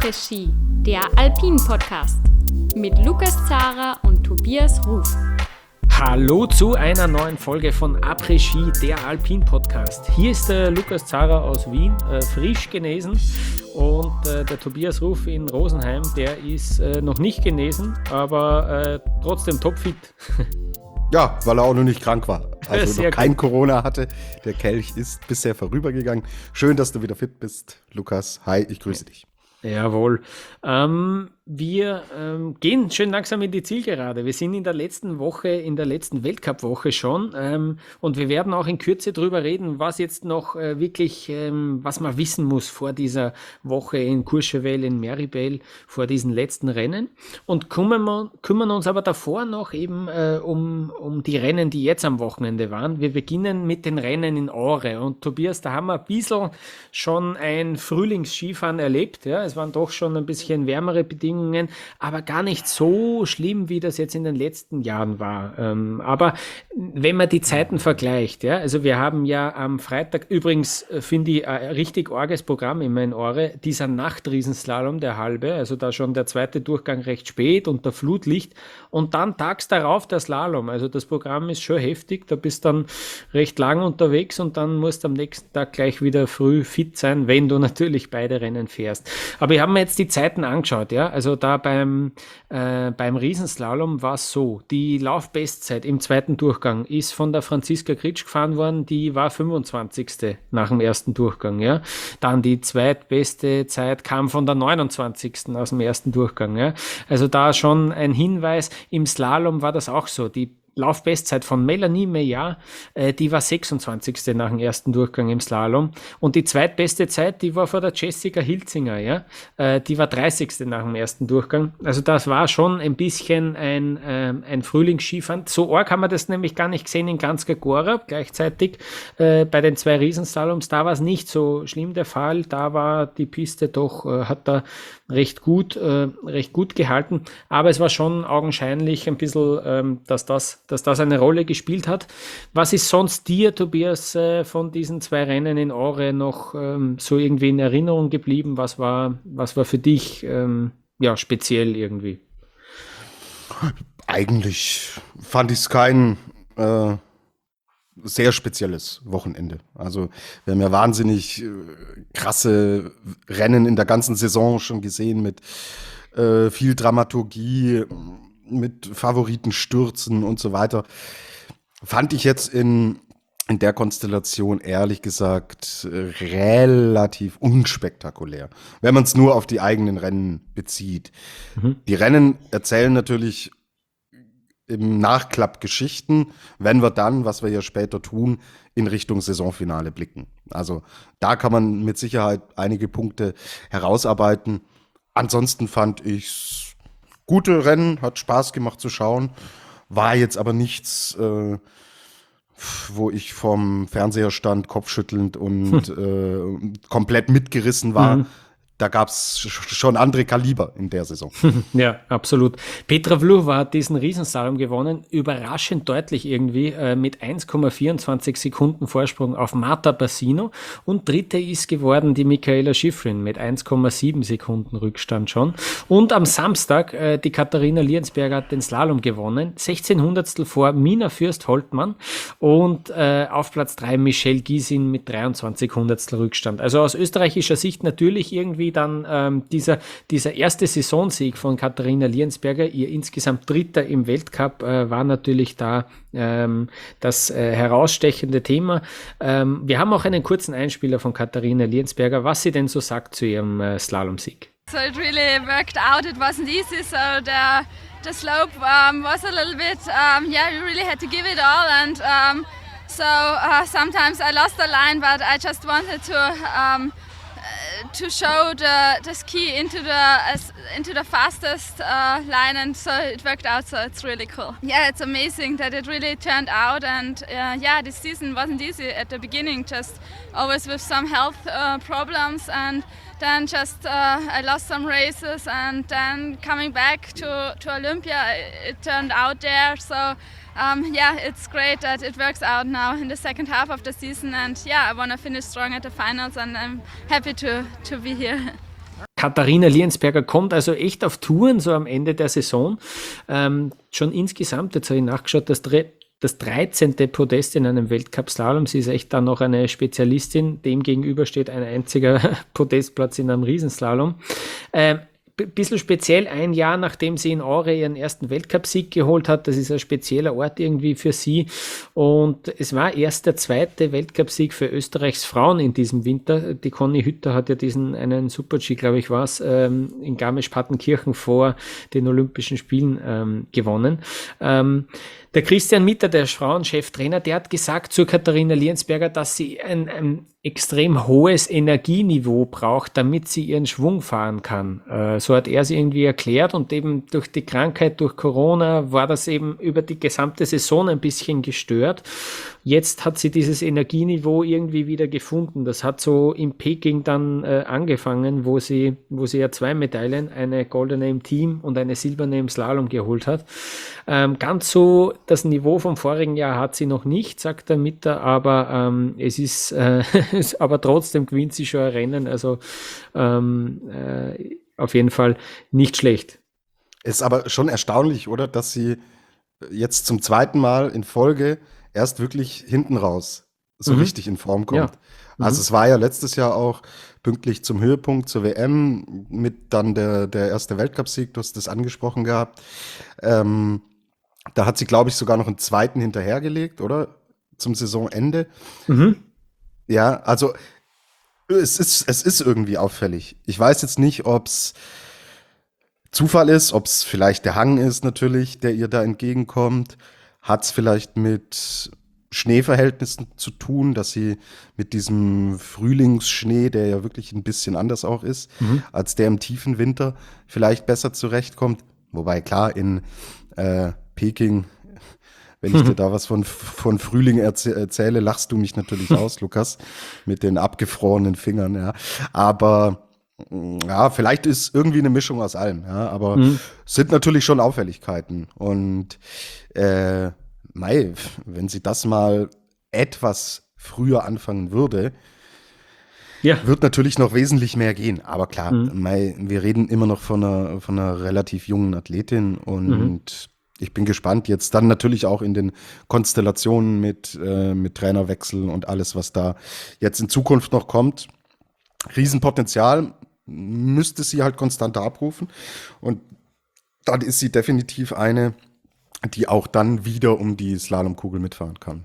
Après-Ski, der Alpin-Podcast mit Lukas Zara und Tobias Ruf. Hallo zu einer neuen Folge von Après-Ski, der Alpin-Podcast. Hier ist der Lukas Zara aus Wien, frisch genesen, und der Tobias Ruf in Rosenheim, der ist noch nicht genesen, aber trotzdem topfit. Ja, weil er auch noch nicht krank war. Also noch kein gut. Corona hatte. Der Kelch ist bisher vorübergegangen. Schön, dass du wieder fit bist, Lukas. Hi, ich grüße dich. Jawohl. Wir gehen schön langsam in die Zielgerade. Wir sind in der letzten Woche, in der letzten Weltcup-Woche schon, und wir werden auch in Kürze drüber reden, was jetzt noch wirklich, was man wissen muss vor dieser Woche in Courchevel, in Meribel, vor diesen letzten Rennen, und kümmern uns aber davor noch eben um die Rennen, die jetzt am Wochenende waren. Wir beginnen mit den Rennen in Åre, und Tobias, da haben wir ein bisschen schon ein Frühlingsskifahren erlebt, ja, es waren doch schon ein bisschen wärmere Bedingungen, aber gar nicht so schlimm, wie das jetzt in den letzten Jahren war. Aber wenn man die Zeiten vergleicht, ja, also wir haben ja am Freitag, übrigens finde ich ein richtig arges Programm immer in Åre, dieser Nachtriesenslalom, der halbe, also da schon der zweite Durchgang recht spät unter Flutlicht, und dann tags darauf der Slalom. Also das Programm ist schon heftig, da bist dann recht lang unterwegs und dann musst du am nächsten Tag gleich wieder früh fit sein, wenn du natürlich beide Rennen fährst. Aber ich habe mir jetzt die Zeiten angeschaut, ja, also da beim Riesenslalom war es so, die Laufbestzeit im zweiten Durchgang ist von der Franziska Kritsch gefahren worden, die war 25. nach dem ersten Durchgang, ja. Dann die zweitbeste Zeit kam von der 29. aus dem ersten Durchgang, ja. Also da schon ein Hinweis, im Slalom war das auch so, die Laufbestzeit von Melanie Meillard, die war 26. nach dem ersten Durchgang im Slalom, und die zweitbeste Zeit, die war vor der Jessica Hilzinger, ja, die war 30. nach dem ersten Durchgang. Also das war schon ein bisschen ein Frühlingsskifahren. So arg haben wir das nämlich gar nicht gesehen in Kranjska gleichzeitig. Bei den zwei Riesenslaloms, da war es nicht so schlimm der Fall, da war die Piste doch, hat da recht gut gehalten, aber es war schon augenscheinlich ein bisschen, dass das eine Rolle gespielt hat. Was ist sonst dir, Tobias, von diesen zwei Rennen in Åre noch so irgendwie in Erinnerung geblieben? Was war für dich speziell irgendwie? Eigentlich fand ich es kein sehr spezielles Wochenende. Also wir haben ja wahnsinnig krasse Rennen in der ganzen Saison schon gesehen mit viel Dramaturgie, mit Favoritenstürzen und so weiter. Fand ich jetzt in der Konstellation ehrlich gesagt relativ unspektakulär, wenn man es nur auf die eigenen Rennen bezieht. Die Rennen erzählen natürlich im Nachklapp Geschichten, wenn wir dann, was wir ja später tun, in Richtung Saisonfinale blicken. Also da kann man mit Sicherheit einige Punkte herausarbeiten. Ansonsten fand ich's gute Rennen, hat Spaß gemacht zu schauen, war jetzt aber nichts, wo ich vom Fernseher stand, kopfschüttelnd und komplett mitgerissen war. Da gab es schon andere Kaliber in der Saison. Ja, absolut. Petra Vlhova hat diesen Riesenslalom gewonnen, überraschend deutlich irgendwie, mit 1,24 Sekunden Vorsprung auf Marta Bassino, und dritte ist geworden die Michaela Schifrin mit 1,7 Sekunden Rückstand schon. Und am Samstag, die Katharina Liensberger hat den Slalom gewonnen, 16 Hundertstel vor Mina Fürst-Holtmann, und auf Platz 3 Michelle Gysin mit 23 Hundertstel Rückstand. Also aus österreichischer Sicht natürlich irgendwie dann dieser erste Saisonsieg von Katharina Liensberger, ihr insgesamt dritter im Weltcup, war natürlich da das herausstechende Thema. Wir haben auch einen kurzen Einspieler von Katharina Liensberger, was sie denn so sagt zu ihrem Slalomsieg. So it really worked out. It wasn't easy, so the slope was a little bit, you really had to give it all, and sometimes I lost the line, but I just wanted to show the ski into the fastest line, and so it worked out, so it's really cool. Yeah, it's amazing that it really turned out, and this season wasn't easy at the beginning, just always with some health problems, and then just I lost some races, and then coming back to Olympia, it turned out there, so it's great that it works out now in the second half of the season, and I want to finish strong at the finals, and I'm happy to be here. Katharina Liensberger kommt also echt auf Touren so am Ende der Saison. Schon insgesamt, jetzt habe ich nachgeschaut, das 13. Podest in einem Weltcup-Slalom. Sie ist echt dann noch eine Spezialistin. Dem gegenüber steht ein einziger Podestplatz in einem Riesenslalom. Bisschen speziell, ein Jahr nachdem sie in Aure ihren ersten Weltcupsieg geholt hat. Das ist ein spezieller Ort irgendwie für sie. Und es war erst der zweite Weltcupsieg für Österreichs Frauen in diesem Winter. Die Conny Hütter hat ja einen Super-G, glaube ich, war es, in Garmisch-Partenkirchen vor den Olympischen Spielen gewonnen. Der Christian Mitter, der Frauencheftrainer, der hat gesagt zu Katharina Liensberger, dass sie ein extrem hohes Energieniveau braucht, damit sie ihren Schwung fahren kann. So hat er sie irgendwie erklärt, und eben durch die Krankheit, durch Corona war das eben über die gesamte Saison ein bisschen gestört. Jetzt hat sie dieses Energieniveau irgendwie wieder gefunden. Das hat so in Peking dann angefangen, wo sie ja 2 Medaillen, eine goldene im Team und eine silberne im Slalom geholt hat. Ganz so das Niveau vom vorigen Jahr hat sie noch nicht, sagt der Mitter, aber es ist aber trotzdem gewinnt sie schon ein Rennen, also auf jeden Fall nicht schlecht. Ist aber schon erstaunlich, oder, dass sie jetzt zum zweiten Mal in Folge erst wirklich hinten raus so richtig in Form kommt. Ja. Also es war ja letztes Jahr auch pünktlich zum Höhepunkt zur WM mit dann der erste Weltcupsieg, du hast das angesprochen gehabt. Da hat sie, glaube ich, sogar noch einen zweiten hinterhergelegt, oder? Zum Saisonende. Ja, also es ist irgendwie auffällig. Ich weiß jetzt nicht, ob es Zufall ist, ob es vielleicht der Hang ist natürlich, der ihr da entgegenkommt. Hat es vielleicht mit Schneeverhältnissen zu tun, dass sie mit diesem Frühlingsschnee, der ja wirklich ein bisschen anders auch ist, als der im tiefen Winter, vielleicht besser zurechtkommt. Wobei, klar, in Peking, wenn ich dir da was von Frühling erzähle, lachst du mich natürlich aus, Lukas, mit den abgefrorenen Fingern, ja. Aber ja, vielleicht ist irgendwie eine Mischung aus allem, ja. Aber es sind natürlich schon Auffälligkeiten. Und wenn sie das mal etwas früher anfangen würde, wird natürlich noch wesentlich mehr gehen. Aber klar, wir reden immer noch von einer relativ jungen Athletin, und ich bin gespannt jetzt dann natürlich auch in den Konstellationen mit Trainerwechsel und alles, was da jetzt in Zukunft noch kommt. Riesenpotenzial, müsste sie halt konstant abrufen, und dann ist sie definitiv eine, die auch dann wieder um die Slalomkugel mitfahren kann.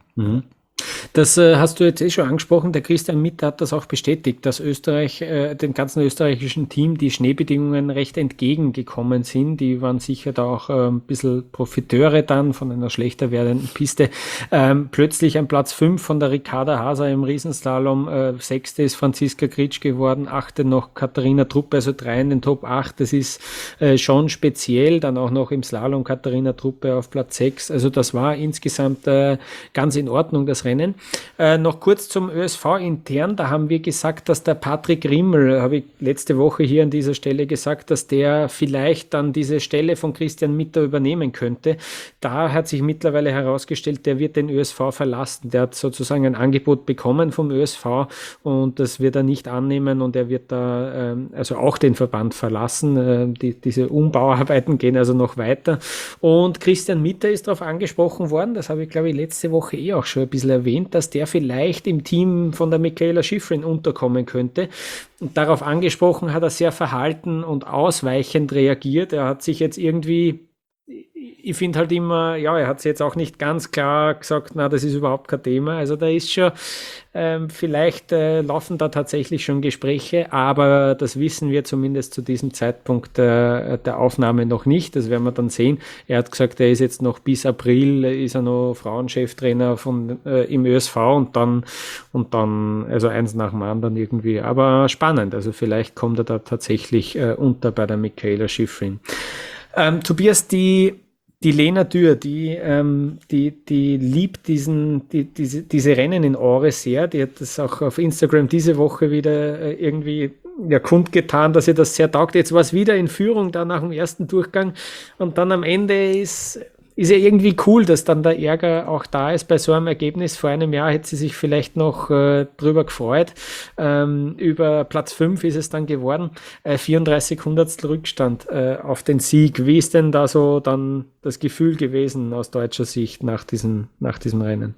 Das hast du jetzt schon angesprochen. Der Christian Mitter hat das auch bestätigt, dass Österreich, dem ganzen österreichischen Team, die Schneebedingungen recht entgegengekommen sind. Die waren sicher da auch ein bisschen Profiteure dann von einer schlechter werdenden Piste. Plötzlich ein Platz 5 von der Ricarda Haser im Riesenslalom. 6. ist Franziska Gritsch geworden, 8. noch Katharina Truppe, also 3 in den Top 8. Das ist schon speziell. Dann auch noch im Slalom Katharina Truppe auf Platz 6. Also das war insgesamt ganz in Ordnung, das Rennen. Noch kurz zum ÖSV intern, da haben wir gesagt, dass der Patrick Rimmel, habe ich letzte Woche hier an dieser Stelle gesagt, dass der vielleicht dann diese Stelle von Christian Mitter übernehmen könnte. Da hat sich mittlerweile herausgestellt, der wird den ÖSV verlassen. Der hat sozusagen ein Angebot bekommen vom ÖSV, und das wird er nicht annehmen, und er wird da also auch den Verband verlassen. Diese Umbauarbeiten gehen also noch weiter. Und Christian Mitter ist darauf angesprochen worden, das habe ich, glaube ich, letzte Woche auch schon ein bisschen erwähnt, dass der vielleicht im Team von der Michaela Schifrin unterkommen könnte. Und darauf angesprochen hat er sehr verhalten und ausweichend reagiert. Er hat sich jetzt irgendwie, ich finde halt immer, ja, er hat es jetzt auch nicht ganz klar gesagt, na, das ist überhaupt kein Thema. Also da ist schon, vielleicht laufen da tatsächlich schon Gespräche, aber das wissen wir zumindest zu diesem Zeitpunkt der Aufnahme noch nicht. Das werden wir dann sehen. Er hat gesagt, er ist jetzt noch bis April, ist er noch Frauencheftrainer im ÖSV, und dann, also eins nach dem anderen irgendwie. Aber spannend, also vielleicht kommt er da tatsächlich unter bei der Michaela Schifrin. Tobias, die Lena Dürr, die liebt diese Rennen in Aure sehr. Die hat das auch auf Instagram diese Woche wieder irgendwie kundgetan, dass ihr das sehr taugt. Jetzt war es wieder in Führung da nach dem ersten Durchgang, und dann am Ende ist ist ja irgendwie cool, dass dann der Ärger auch da ist bei so einem Ergebnis. Vor einem Jahr hätte sie sich vielleicht noch drüber gefreut. Über Platz 5 ist es dann geworden. 34 Hundertstel Rückstand auf den Sieg. Wie ist denn da so dann das Gefühl gewesen aus deutscher Sicht nach diesem Rennen?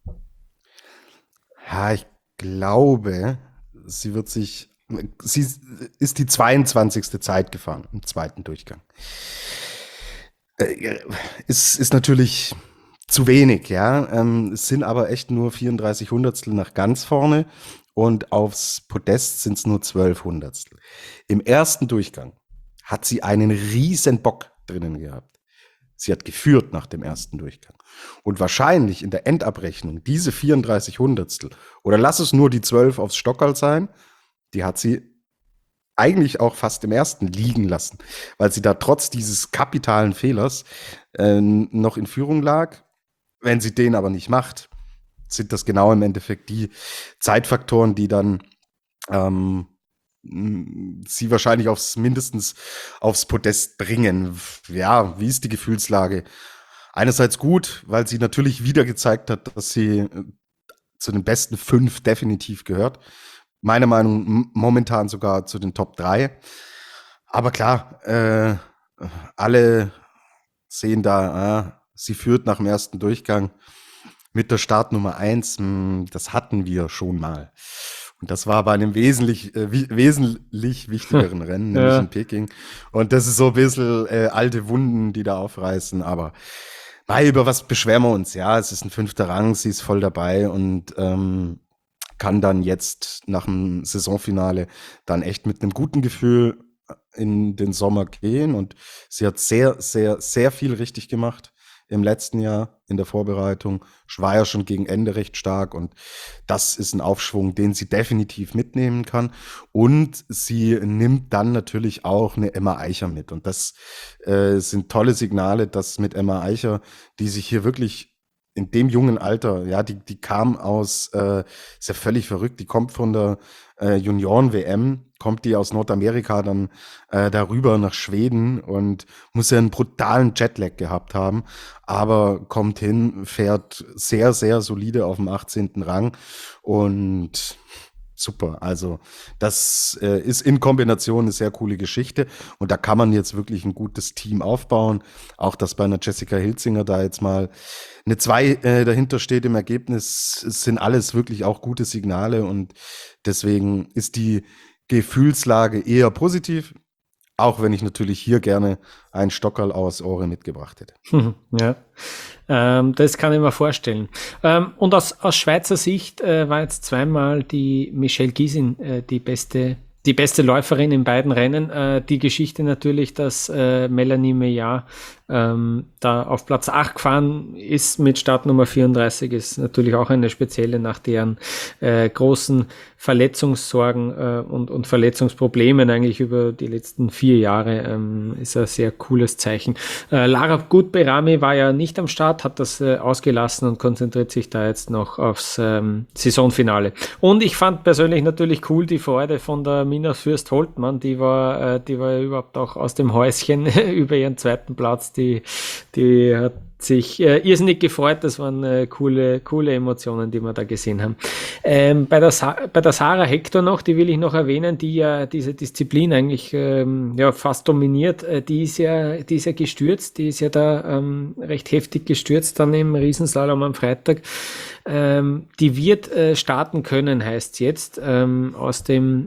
Ja, ich glaube, sie ist die 22. Zeit gefahren im zweiten Durchgang. Ist natürlich zu wenig, ja. Es sind aber echt nur 34 Hundertstel nach ganz vorne und aufs Podest sind es nur 12 Hundertstel. Im ersten Durchgang hat sie einen riesen Bock drinnen gehabt. Sie hat geführt nach dem ersten Durchgang. Und wahrscheinlich in der Endabrechnung diese 34 Hundertstel, oder lass es nur die 12 aufs Stockerl sein, die hat sie eigentlich auch fast im ersten liegen lassen, weil sie da trotz dieses kapitalen Fehlers noch in Führung lag. Wenn sie den aber nicht macht, sind das genau im Endeffekt die Zeitfaktoren, die dann sie wahrscheinlich mindestens aufs Podest bringen. Ja, wie ist die Gefühlslage? Einerseits gut, weil sie natürlich wieder gezeigt hat, dass sie zu den besten 5 definitiv gehört. Meiner Meinung momentan sogar zu den Top 3. Aber klar, alle sehen da, sie führt nach dem ersten Durchgang mit der Startnummer 1. Das hatten wir schon mal. Und das war bei einem wesentlich wichtigeren Rennen, nämlich in Peking. Und das ist so ein bisschen alte Wunden, die da aufreißen. Aber über was beschweren wir uns? Ja, es ist ein 5. Rang, sie ist voll dabei und kann dann jetzt nach dem Saisonfinale dann echt mit einem guten Gefühl in den Sommer gehen. Und sie hat sehr, sehr, sehr viel richtig gemacht im letzten Jahr in der Vorbereitung. War ja schon gegen Ende recht stark und das ist ein Aufschwung, den sie definitiv mitnehmen kann. Und sie nimmt dann natürlich auch eine Emma Eicher mit. Und das sind tolle Signale, dass mit Emma Eicher, die sich hier wirklich in dem jungen Alter, ja, die kam aus, ist ja völlig verrückt, die kommt von der Junioren-WM, kommt die aus Nordamerika dann darüber nach Schweden und muss ja einen brutalen Jetlag gehabt haben, aber kommt hin, fährt sehr, sehr solide auf dem 18. Rang und super. Also das ist in Kombination eine sehr coole Geschichte und da kann man jetzt wirklich ein gutes Team aufbauen. Auch dass bei einer Jessica Hilzinger da jetzt mal eine 2 dahinter steht im Ergebnis, es sind alles wirklich auch gute Signale und deswegen ist die Gefühlslage eher positiv, auch wenn ich natürlich hier gerne ein Stockerl aus Åre mitgebracht hätte. Ja, das kann ich mir vorstellen. Und aus Schweizer Sicht war jetzt zweimal die Michelle Gysin die beste Läuferin in beiden Rennen. Die Geschichte natürlich, dass Melanie Meillard da auf Platz 8 gefahren ist mit Startnummer 34, ist natürlich auch eine spezielle nach deren großen Verletzungssorgen und Verletzungsproblemen eigentlich über die letzten 4 Jahre. Ist ein sehr cooles Zeichen. Lara Gut-Berami war ja nicht am Start, hat das ausgelassen und konzentriert sich da jetzt noch aufs Saisonfinale. Und ich fand persönlich natürlich cool die Freude von der Mina Fürst-Holtmann, die war überhaupt auch aus dem Häuschen über ihren zweiten Platz. Die hat sich irrsinnig gefreut. Das waren coole Emotionen, die wir da gesehen haben. Bei der Sarah Hector noch, die will ich noch erwähnen, die ja diese Disziplin eigentlich fast dominiert. Die ist ja gestürzt, die ist ja da recht heftig gestürzt dann im Riesenslalom am Freitag. Die wird starten können, heißt jetzt, aus dem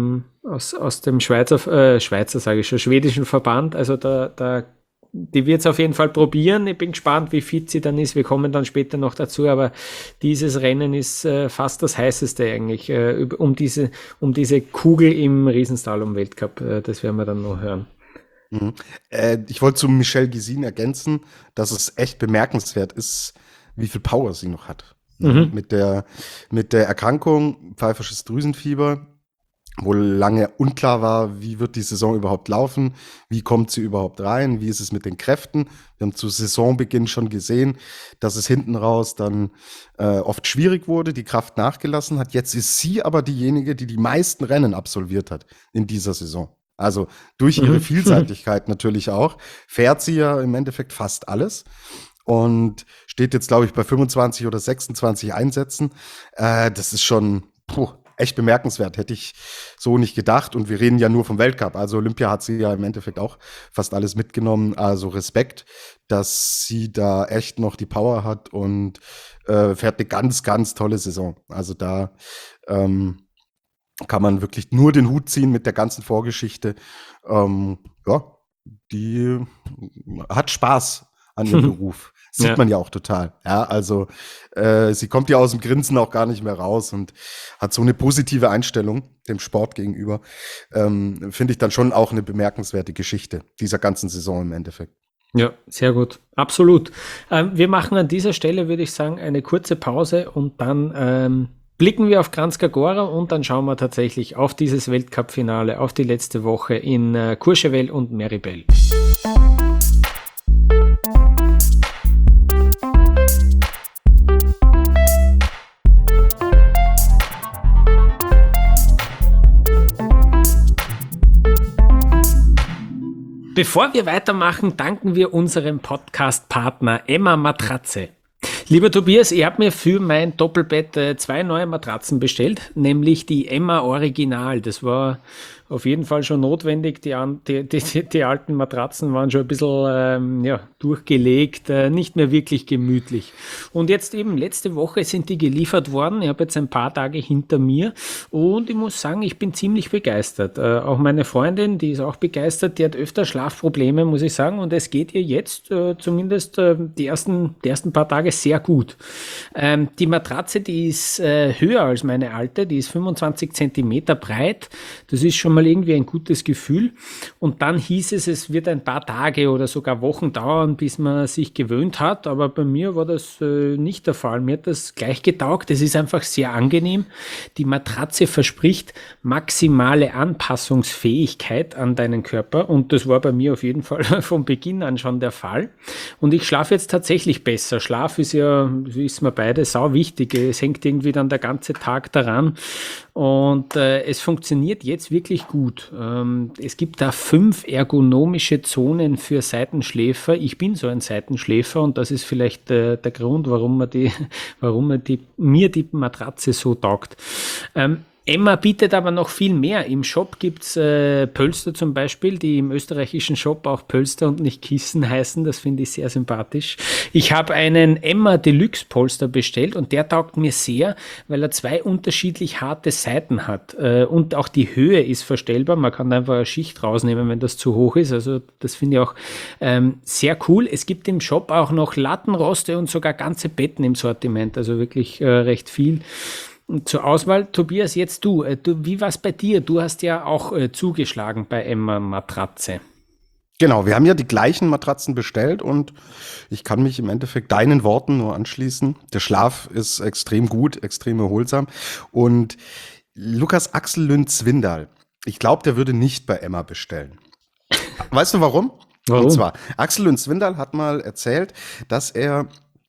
schwedischen Verband. Also die wird es auf jeden Fall probieren. Ich bin gespannt, wie fit sie dann ist. Wir kommen dann später noch dazu, aber dieses Rennen ist fast das heißeste eigentlich, um diese Kugel im Riesenslalom-Weltcup. Das werden wir dann noch hören. Ich wollte zu Michelle Gysin ergänzen, dass es echt bemerkenswert ist, wie viel Power sie noch hat. Mit der Erkrankung, pfeifersches Drüsenfieber, wo lange unklar war, wie wird die Saison überhaupt laufen, wie kommt sie überhaupt rein, wie ist es mit den Kräften. Wir haben zu Saisonbeginn schon gesehen, dass es hinten raus dann oft schwierig wurde, die Kraft nachgelassen hat. Jetzt ist sie aber diejenige, die die meisten Rennen absolviert hat in dieser Saison. Also durch ihre Vielseitigkeit natürlich auch, fährt sie ja im Endeffekt fast alles und steht jetzt, glaube ich, bei 25 oder 26 Einsätzen. Das ist schon echt bemerkenswert, hätte ich so nicht gedacht. Und wir reden ja nur vom Weltcup. Also Olympia hat sie ja im Endeffekt auch fast alles mitgenommen. Also Respekt, dass sie da echt noch die Power hat und fährt eine ganz, ganz tolle Saison. Also da kann man wirklich nur den Hut ziehen mit der ganzen Vorgeschichte. Die hat Spaß an ihrem Beruf. Sieht man ja auch total. Ja, also sie kommt ja aus dem Grinsen auch gar nicht mehr raus und hat so eine positive Einstellung dem Sport gegenüber. Finde ich dann schon auch eine bemerkenswerte Geschichte dieser ganzen Saison im Endeffekt. Ja, sehr gut. Absolut. Wir machen an dieser Stelle, würde ich sagen, eine kurze Pause und dann blicken wir auf Kranjska Gora und dann schauen wir tatsächlich auf dieses Weltcup-Finale, auf die letzte Woche in Courchevel und Meribel. Bevor wir weitermachen, danken wir unserem Podcast-Partner Emma Matratze. Lieber Tobias, ich habe mir für mein Doppelbett 2 neue Matratzen bestellt, nämlich die Emma Original. Das war auf jeden Fall schon notwendig. Die alten Matratzen waren schon ein bisschen durchgelegt, nicht mehr wirklich gemütlich. Und jetzt eben letzte Woche sind die geliefert worden. Ich habe jetzt ein paar Tage hinter mir und ich muss sagen, ich bin ziemlich begeistert. Auch meine Freundin, die ist auch begeistert, die hat öfter Schlafprobleme, muss ich sagen. Und es geht ihr jetzt zumindest die ersten paar Tage sehr gut. Die Matratze, die ist höher als meine alte, die ist 25 Zentimeter breit. Das ist schon mal irgendwie ein gutes Gefühl. Und dann hieß es wird ein paar Tage oder sogar Wochen dauern, bis man sich gewöhnt hat. Aber bei mir war das nicht der Fall. Mir hat das gleich getaugt. Es ist einfach sehr angenehm. Die Matratze verspricht maximale Anpassungsfähigkeit an deinen Körper. Und das war bei mir auf jeden Fall von Beginn an schon der Fall. Und ich schlafe jetzt tatsächlich besser. Schlaf ist ja, wissen wir beide, sau wichtig. Es hängt irgendwie dann der ganze Tag daran. Und es funktioniert jetzt wirklich gut. Es gibt da 5 ergonomische Zonen für Seitenschläfer. Ich bin so ein Seitenschläfer und das ist vielleicht der Grund, warum mir die Matratze so taugt. Emma bietet aber noch viel mehr. Im Shop gibt's Pölster zum Beispiel, die im österreichischen Shop auch Pölster und nicht Kissen heißen. Das finde ich sehr sympathisch. Ich habe einen Emma Deluxe Polster bestellt und der taugt mir sehr, weil er 2 unterschiedlich harte Seiten hat. Und auch die Höhe ist verstellbar. Man kann einfach eine Schicht rausnehmen, wenn das zu hoch ist. Also das finde ich auch sehr cool. Es gibt im Shop auch noch Lattenroste und sogar ganze Betten im Sortiment. Also wirklich recht viel. Zur Auswahl, Tobias, jetzt du. Wie war es bei dir? Du hast ja auch zugeschlagen bei Emma Matratze. Genau, wir haben ja die gleichen Matratzen bestellt und ich kann mich im Endeffekt deinen Worten nur anschließen. Der Schlaf ist extrem gut, extrem erholsam. Und Lukas Axel Lünn-Zwindal, ich glaube, der würde nicht bei Emma bestellen. Weißt du warum? Und zwar, Axel Lünn-Zwindal hat mal erzählt, dass er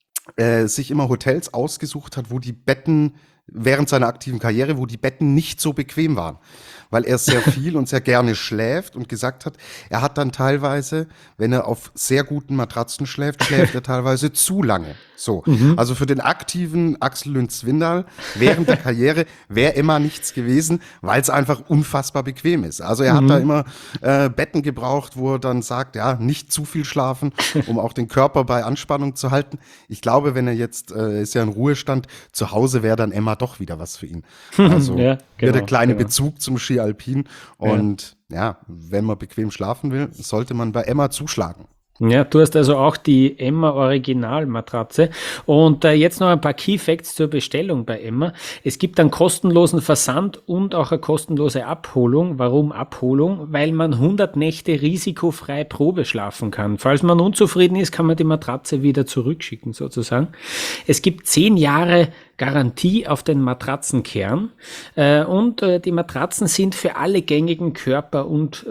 sich immer Hotels ausgesucht hat, wo die Betten während seiner aktiven Karriere, wo die Betten nicht so bequem waren, weil er sehr viel und sehr gerne schläft und gesagt hat, er hat dann teilweise, wenn er auf sehr guten Matratzen schläft er teilweise zu lange. So, also für den aktiven Axel Lünn-Zwindal während der Karriere wäre immer nichts gewesen, weil es einfach unfassbar bequem ist. Also er hat da immer Betten gebraucht, wo er dann sagt, ja, nicht zu viel schlafen, um auch den Körper bei Anspannung zu halten. Ich glaube, wenn er jetzt, ist ja in Ruhestand, zu Hause wäre dann Emma doch wieder was für ihn. Also ja, genau, der kleine Bezug zum Ski Alpin und ja, wenn man bequem schlafen will, sollte man bei Emma zuschlagen. Ja, du hast also auch die Emma Original Matratze und jetzt noch ein paar Key Facts zur Bestellung bei Emma. Es gibt einen kostenlosen Versand und auch eine kostenlose Abholung. Warum Abholung? Weil man 100 Nächte risikofrei Probe schlafen kann. Falls man unzufrieden ist, kann man die Matratze wieder zurückschicken sozusagen. Es gibt 10 Jahre Garantie auf den Matratzenkern und die Matratzen sind für alle gängigen Körper- und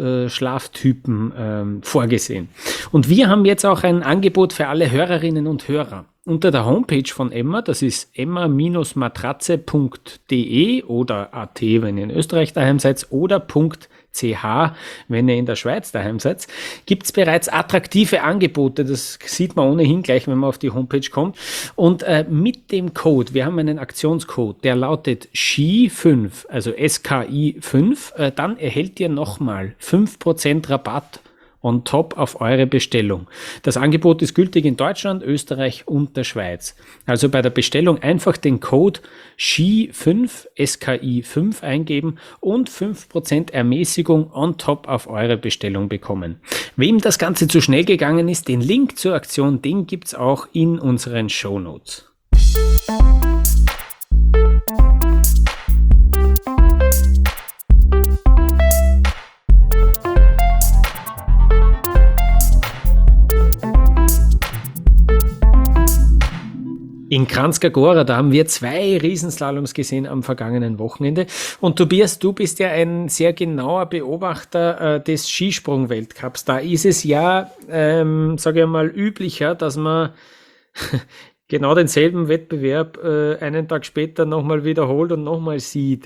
Schlaftypen vorgesehen. Und wir haben jetzt auch ein Angebot für alle Hörerinnen und Hörer. unter der Homepage von Emma, das ist emma-matratze.de oder .at, wenn ihr in Österreich daheim seid, oder .ch, wenn ihr in der Schweiz daheim seid, gibt es bereits attraktive Angebote. Das sieht man ohnehin gleich, wenn man auf die Homepage kommt. Und mit dem Code, wir haben einen Aktionscode, der lautet SKI5, also SKI5, dann erhält ihr nochmal 5% Rabatt on top auf eure Bestellung. Das Angebot ist gültig in Deutschland, Österreich und der Schweiz. Also bei der Bestellung einfach den Code SKI5, SKI5 eingeben und 5% Ermäßigung on top auf eure Bestellung bekommen. Wem das Ganze zu schnell gegangen ist, den Link zur Aktion, den gibt's auch in unseren Shownotes. In Kranjska Gora, da haben wir 2 Riesenslaloms gesehen am vergangenen Wochenende. Und Tobias, du bist ja ein sehr genauer Beobachter des Skisprung-Weltcups. Da ist es ja, sage ich mal, üblicher, dass man genau denselben Wettbewerb einen Tag später nochmal wiederholt und nochmal sieht.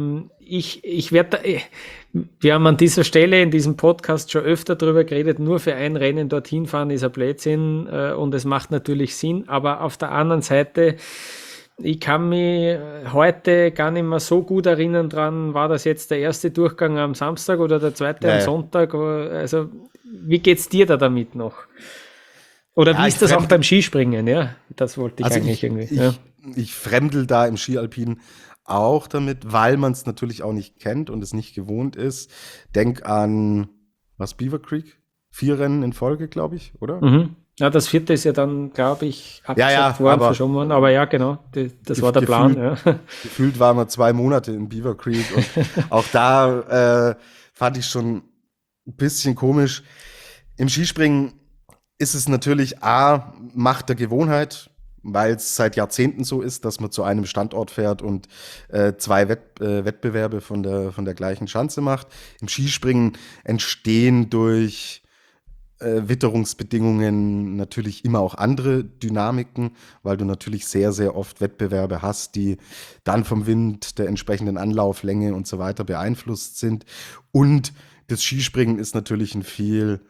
Wir haben an dieser Stelle in diesem Podcast schon öfter darüber geredet, nur für ein Rennen dorthin fahren ist ein Blödsinn und es macht natürlich Sinn, aber auf der anderen Seite, ich kann mich heute gar nicht mehr so gut erinnern dran, war das jetzt der erste Durchgang am Samstag oder der zweite am Sonntag? Also wie geht's dir da damit noch? Oder wie ist das auch beim Skispringen? Ja, das wollte ich eigentlich irgendwie. Ich fremdel da im Skialpin auch damit, weil man es natürlich auch nicht kennt und es nicht gewohnt ist. Denk an, Beaver Creek? 4 Rennen in Folge, glaube ich, oder? Mhm. Ja, das 4. ist ja dann, glaube ich, abgesagt worden, verschoben worden. Aber ja, genau, das war der Plan. Ja. Gefühlt waren wir 2 Monate in Beaver Creek und auch da fand ich schon ein bisschen komisch. Im Skispringen ist es natürlich Macht der Gewohnheit, weil es seit Jahrzehnten so ist, dass man zu einem Standort fährt und 2 Wettbewerbe von der gleichen Schanze macht. Im Skispringen entstehen durch Witterungsbedingungen natürlich immer auch andere Dynamiken, weil du natürlich sehr, sehr oft Wettbewerbe hast, die dann vom Wind, der entsprechenden Anlauflänge und so weiter beeinflusst sind. Und das Skispringen ist natürlich ein viel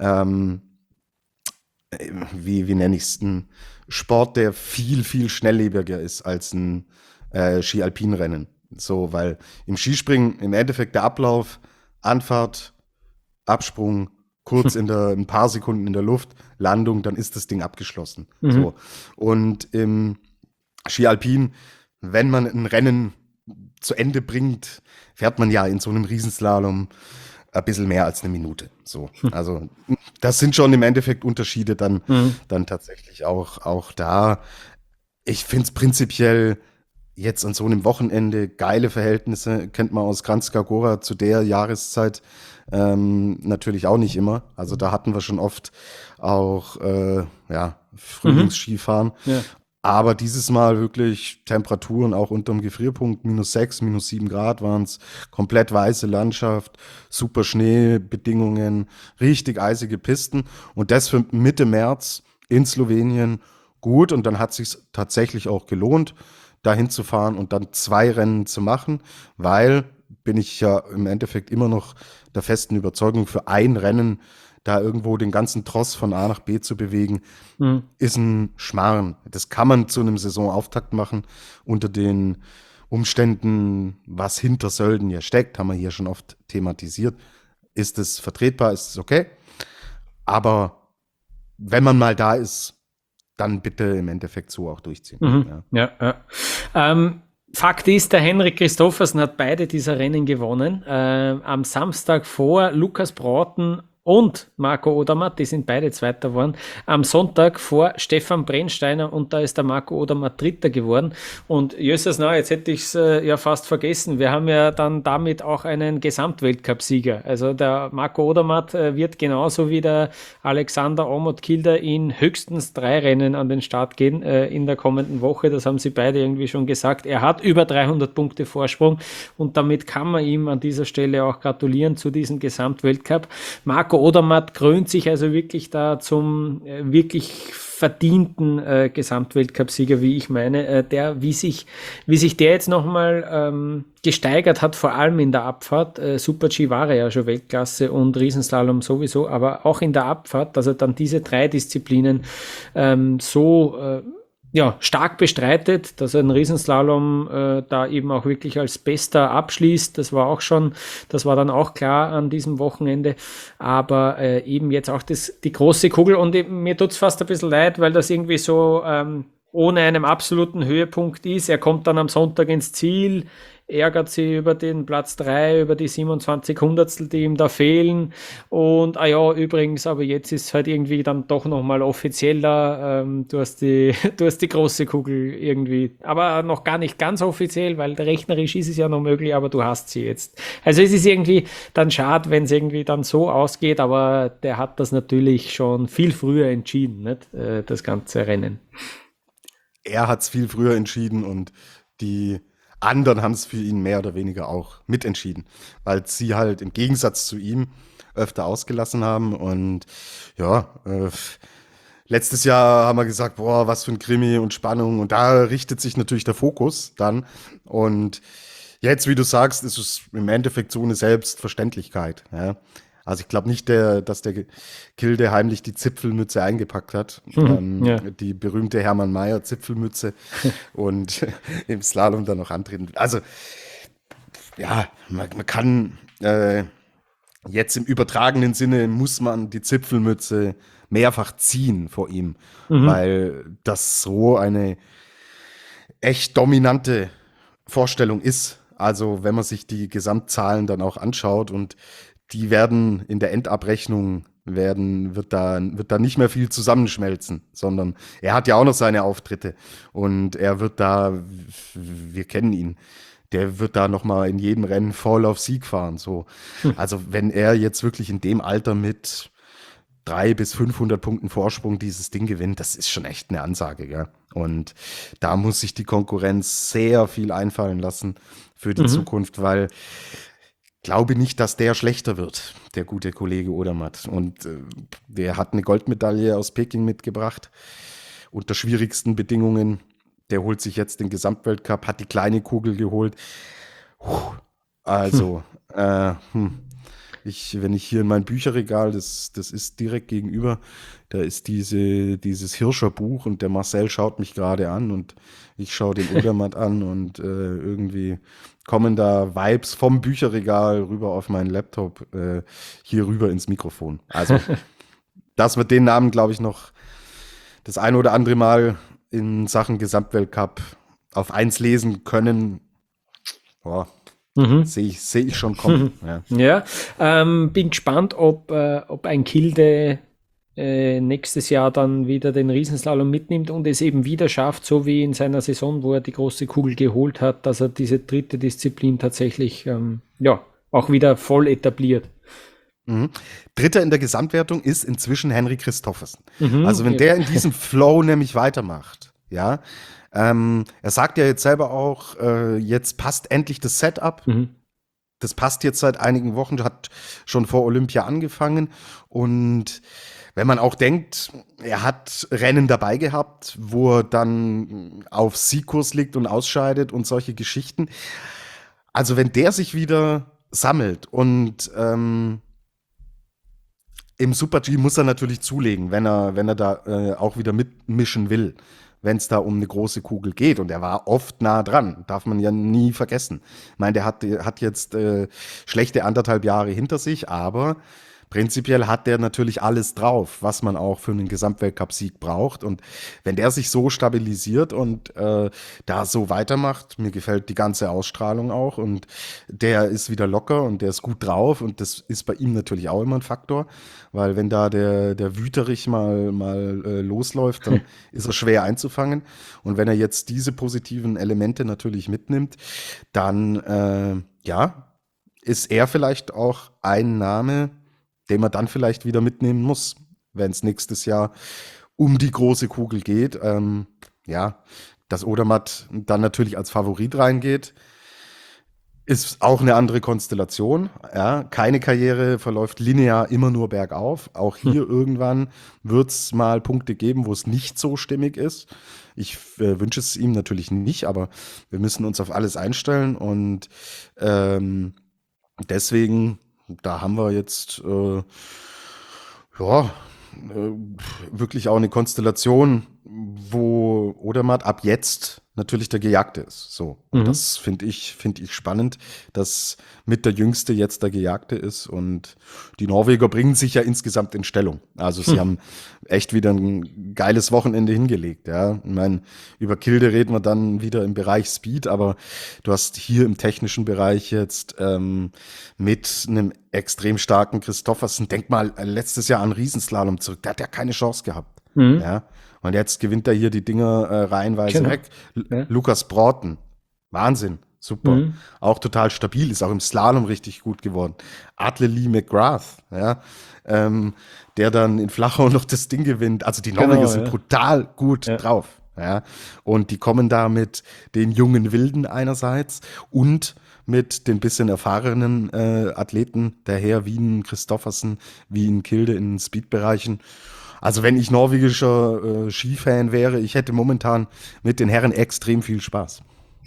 wie nenne ich es, ein Sport, der viel, viel schnelllebiger ist als ein Ski-Alpin-Rennen. So, weil im Skispringen im Endeffekt der Ablauf, Anfahrt, Absprung, kurz ein paar Sekunden in der Luft, Landung, dann ist das Ding abgeschlossen. Mhm. So. Und im Ski-Alpin, wenn man ein Rennen zu Ende bringt, fährt man ja in so einem Riesenslalom ein bisschen mehr als eine Minute. So. Also das sind schon im Endeffekt Unterschiede dann tatsächlich auch da. Ich finde es prinzipiell jetzt an so einem Wochenende geile Verhältnisse, kennt man aus Kranjska Gora zu der Jahreszeit natürlich auch nicht immer. Also da hatten wir schon oft auch Frühlingsskifahren. Ja. Aber dieses Mal wirklich Temperaturen auch unterm Gefrierpunkt, -6, -7 Grad waren es, komplett weiße Landschaft, super Schneebedingungen, richtig eisige Pisten und das für Mitte März in Slowenien gut und dann hat es sich tatsächlich auch gelohnt, dahin zu fahren und dann 2 Rennen zu machen, weil bin ich ja im Endeffekt immer noch der festen Überzeugung, für ein Rennen da irgendwo den ganzen Tross von A nach B zu bewegen, ist ein Schmarrn. Das kann man zu einem Saisonauftakt machen unter den Umständen, was hinter Sölden ja steckt, haben wir hier schon oft thematisiert. Ist es vertretbar, ist es okay? Aber wenn man mal da ist, dann bitte im Endeffekt so auch durchziehen. Fakt ist, der Henrik Christoffersen hat beide dieser Rennen gewonnen. Am Samstag vor Lukas Broughton und Marco Odermatt, die sind beide Zweiter geworden. Am Sonntag vor Stefan Brennsteiner und da ist der Marco Odermatt Dritter geworden. Und Jösses, jetzt hätte ich es ja fast vergessen. Wir haben ja dann damit auch einen Gesamtweltcup-Sieger. Also der Marco Odermatt wird genauso wie der Alexander Aamodt-Kilder in höchstens 3 Rennen an den Start gehen in der kommenden Woche. Das haben sie beide irgendwie schon gesagt. Er hat über 300 Punkte Vorsprung und damit kann man ihm an dieser Stelle auch gratulieren zu diesem Gesamtweltcup. Marco Odermatt krönt sich also wirklich da zum wirklich verdienten Gesamtweltcupsieger, wie ich meine, wie sich der jetzt nochmal gesteigert hat, vor allem in der Abfahrt. Super-G war er ja schon Weltklasse und Riesenslalom sowieso, aber auch in der Abfahrt, dass er dann diese 3 Disziplinen stark bestreitet, dass er einen Riesenslalom da eben auch wirklich als Bester abschließt. Das war dann auch klar an diesem Wochenende. Aber eben jetzt auch die große Kugel. Und eben, mir tut's fast ein bisschen leid, weil das irgendwie so ohne einen absoluten Höhepunkt ist. Er kommt dann am Sonntag ins Ziel, ärgert sich über den Platz 3, über die 27 Hundertstel, die ihm da fehlen. Und übrigens, aber jetzt ist halt irgendwie dann doch nochmal offizieller. Du hast die große Kugel irgendwie, aber noch gar nicht ganz offiziell, weil rechnerisch ist es ja noch möglich, aber du hast sie jetzt. Also es ist irgendwie dann schade, wenn es irgendwie dann so ausgeht, aber der hat das natürlich schon viel früher entschieden, nicht? Das ganze Rennen. Er hat es viel früher entschieden und die anderen haben es für ihn mehr oder weniger auch mitentschieden, weil sie halt im Gegensatz zu ihm öfter ausgelassen haben. Und letztes Jahr haben wir gesagt, boah, was für ein Krimi und Spannung. Und da richtet sich natürlich der Fokus dann. Und jetzt, wie du sagst, ist es im Endeffekt so eine Selbstverständlichkeit. Ja. Also ich glaube nicht, dass der Kilde heimlich die Zipfelmütze eingepackt hat. Die berühmte Hermann Mayer Zipfelmütze und im Slalom dann noch antreten. Also ja, man kann jetzt im übertragenen Sinne muss man die Zipfelmütze mehrfach ziehen vor ihm, weil das so eine echt dominante Vorstellung ist. Also wenn man sich die Gesamtzahlen dann auch anschaut und die werden in der Endabrechnung wird da nicht mehr viel zusammenschmelzen, sondern er hat ja auch noch seine Auftritte und er wird da, wir kennen ihn, der wird da nochmal in jedem Rennen voll auf Sieg fahren, so. Also wenn er jetzt wirklich in dem Alter mit 300 bis 500 Punkten Vorsprung dieses Ding gewinnt, das ist schon echt eine Ansage, gell? Und da muss sich die Konkurrenz sehr viel einfallen lassen für die Zukunft, weil glaube nicht, dass der schlechter wird, der gute Kollege Odermatt. Und der hat eine Goldmedaille aus Peking mitgebracht, unter schwierigsten Bedingungen. Der holt sich jetzt den Gesamtweltcup, hat die kleine Kugel geholt. Also, wenn ich hier in mein Bücherregal, das ist direkt gegenüber, da ist dieses Hirscher Buch und der Marcel schaut mich gerade an und ich schaue den Odermatt an und irgendwie kommen da Vibes vom Bücherregal rüber auf meinen Laptop, hier rüber ins Mikrofon. Also, dass wir den Namen, glaube ich, noch das ein oder andere Mal in Sachen Gesamtweltcup auf 1 lesen können, sehe ich schon kommen. Ja, bin gespannt, ob ein Kilde nächstes Jahr dann wieder den Riesenslalom mitnimmt und es eben wieder schafft, so wie in seiner Saison, wo er die große Kugel geholt hat, dass er diese dritte Disziplin tatsächlich auch wieder voll etabliert. Dritter in der Gesamtwertung ist inzwischen Henry Christophersen. Also wenn der in diesem Flow nämlich weitermacht, ja, er sagt ja jetzt selber auch, jetzt passt endlich das Setup. Das passt jetzt seit einigen Wochen, hat schon vor Olympia angefangen. Und wenn man auch denkt, er hat Rennen dabei gehabt, wo er dann auf Siegkurs liegt und ausscheidet und solche Geschichten. Also wenn der sich wieder sammelt und im Super-G muss er natürlich zulegen, wenn er da auch wieder mitmischen will, wenn es da um eine große Kugel geht. Und er war oft nah dran, darf man ja nie vergessen. Ich meine, der hat jetzt schlechte 1,5 Jahre hinter sich, aber prinzipiell hat der natürlich alles drauf, was man auch für einen Gesamtweltcup-Sieg braucht. Und wenn der sich so stabilisiert und da so weitermacht, mir gefällt die ganze Ausstrahlung auch und der ist wieder locker und der ist gut drauf und das ist bei ihm natürlich auch immer ein Faktor, weil wenn da der Wüterich mal losläuft, dann ist er schwer einzufangen. Und wenn er jetzt diese positiven Elemente natürlich mitnimmt, dann ist er vielleicht auch ein Name, den man dann vielleicht wieder mitnehmen muss, wenn es nächstes Jahr um die große Kugel geht. Dass Odermatt dann natürlich als Favorit reingeht, Ist auch eine andere Konstellation. Ja. Keine Karriere verläuft linear immer nur bergauf. Auch hier irgendwann wird es mal Punkte geben, wo es nicht so stimmig ist. Ich wünsche es ihm natürlich nicht, aber wir müssen uns auf alles einstellen. Und deswegen, da haben wir jetzt wirklich auch eine Konstellation, wo Odermatt ab jetzt natürlich der Gejagte ist. So. Und das finde ich spannend, dass mit der Jüngste jetzt der Gejagte ist. Und die Norweger bringen sich ja insgesamt in Stellung. Also sie haben echt wieder ein geiles Wochenende hingelegt. Ja. Ich meine, über Kilde reden wir dann wieder im Bereich Speed, aber du hast hier im technischen Bereich jetzt mit einem extrem starken Christoffersen, denk mal letztes Jahr an Riesenslalom zurück, der hat ja keine Chance gehabt. Ja. Und jetzt gewinnt er hier die Dinger reihenweise weg. Ja. Lukas Broughton, Wahnsinn, super. Auch total stabil, ist auch im Slalom richtig gut geworden. Atle Lee McGrath, ja, der dann in Flachau noch das Ding gewinnt. Also die Norweger sind brutal gut drauf. Ja. Und die kommen da mit den jungen Wilden einerseits und mit den bisschen erfahrenen Athleten, daher Wien, Christoffersen, Wien, Kilde in den Speed-Bereichen. Also wenn ich norwegischer Skifan wäre, ich hätte momentan mit den Herren extrem viel Spaß.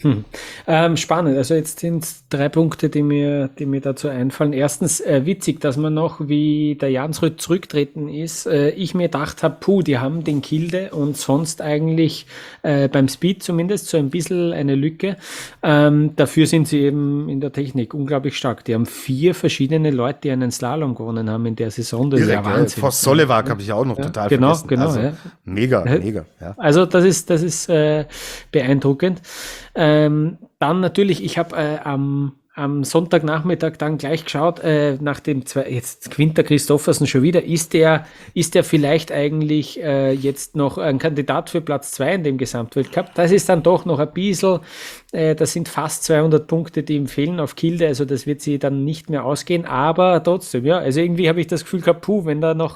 Spannend. Also jetzt sind es 3 Punkte, die mir dazu einfallen. Erstens, witzig, dass man noch, wie der Jansrud zurücktreten ist, ich mir gedacht habe, die haben den Kilde und sonst eigentlich beim Speed zumindest so ein bisschen eine Lücke. Dafür sind sie eben in der Technik unglaublich stark. Die haben 4 verschiedene Leute, die einen Slalom gewonnen haben in der Saison. Das ist ja Wahnsinn. Voss Solewak habe ich auch noch total vergessen. Genau, also, ja. Mega. Ja. Also das ist beeindruckend. Dann natürlich, ich habe am Sonntagnachmittag dann gleich geschaut, nach dem jetzt Quinter Christoffersen schon wieder, ist der vielleicht eigentlich jetzt noch ein Kandidat für Platz 2 in dem Gesamtweltcup? Das ist dann doch noch ein bisschen, das sind fast 200 Punkte, die ihm fehlen auf Kilde, also das wird sie dann nicht mehr ausgehen, aber trotzdem, ja, also irgendwie habe ich das Gefühl gehabt, wenn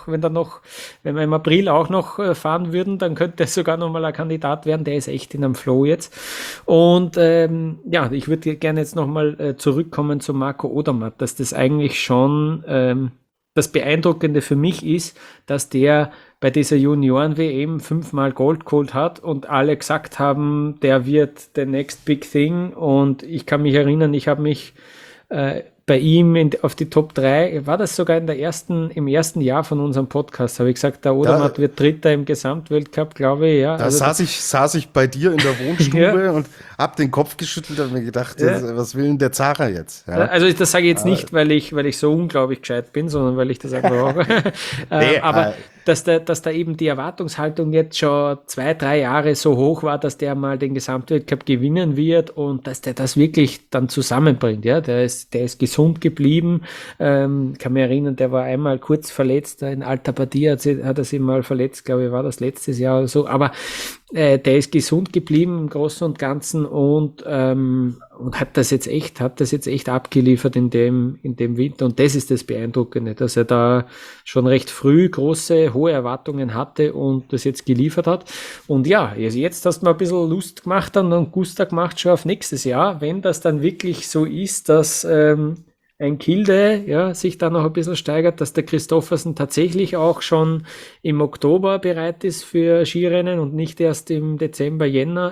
wir im April auch noch fahren würden, dann könnte er sogar noch mal ein Kandidat werden, der ist echt in einem Flow jetzt. Und ich würde gerne jetzt noch mal zurückkommen zu Marco Odermatt, dass das eigentlich schon das Beeindruckende für mich ist, dass der bei dieser Junioren-WM 5-mal Gold geholt hat und alle gesagt haben, der wird the next big thing, und ich kann mich erinnern, ich habe mich bei ihm auf die Top 3, war das sogar im ersten Jahr von unserem Podcast, habe ich gesagt, der Odermatt wird Dritter im Gesamtweltcup, glaube ich. Ja. Da also saß ich bei dir in der Wohnstube und habe den Kopf geschüttelt und mir gedacht, was will denn der Zara jetzt? Ja. Also das sage ich jetzt nicht, weil ich so unglaublich gescheit bin, sondern weil ich das einfach auch... aber dass da eben die Erwartungshaltung jetzt schon 2-3 Jahre so hoch war, dass der mal den Gesamtweltcup gewinnen wird und dass der das wirklich dann zusammenbringt. Ja, der ist gesund geblieben. Kann mich erinnern, der war einmal kurz verletzt, in alter Partie hat er sich mal verletzt, glaube ich, war das letztes Jahr oder so. Aber der ist gesund geblieben im Großen und Ganzen und hat das jetzt echt abgeliefert in dem Winter, und das ist das Beeindruckende, dass er da schon recht früh hohe Erwartungen hatte und das jetzt geliefert hat. Und ja, jetzt hast du mal ein bisschen Lust gemacht und Gusta gemacht schon auf nächstes Jahr, wenn das dann wirklich so ist, dass ein Kilde sich da noch ein bisschen steigert, dass der Christoffersen tatsächlich auch schon im Oktober bereit ist für Skirennen und nicht erst im Dezember, Jänner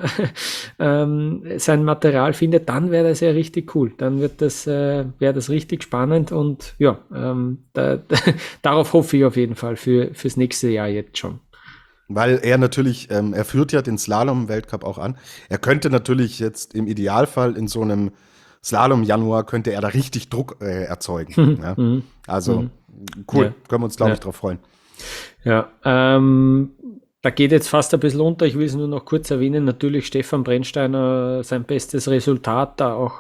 sein Material findet, dann wäre das ja richtig cool. Dann wäre das richtig spannend, und ja, darauf hoffe ich auf jeden Fall fürs nächste Jahr jetzt schon. Weil er natürlich, er führt ja den Slalom-Weltcup auch an. Er könnte natürlich jetzt im Idealfall in so einem Slalom-Januar könnte er da richtig Druck erzeugen. Ja? Also cool, können wir uns, glaube ich, drauf freuen. Ja, da geht jetzt fast ein bisschen unter. Ich will es nur noch kurz erwähnen. Natürlich Stefan Brennsteiner, sein bestes Resultat da auch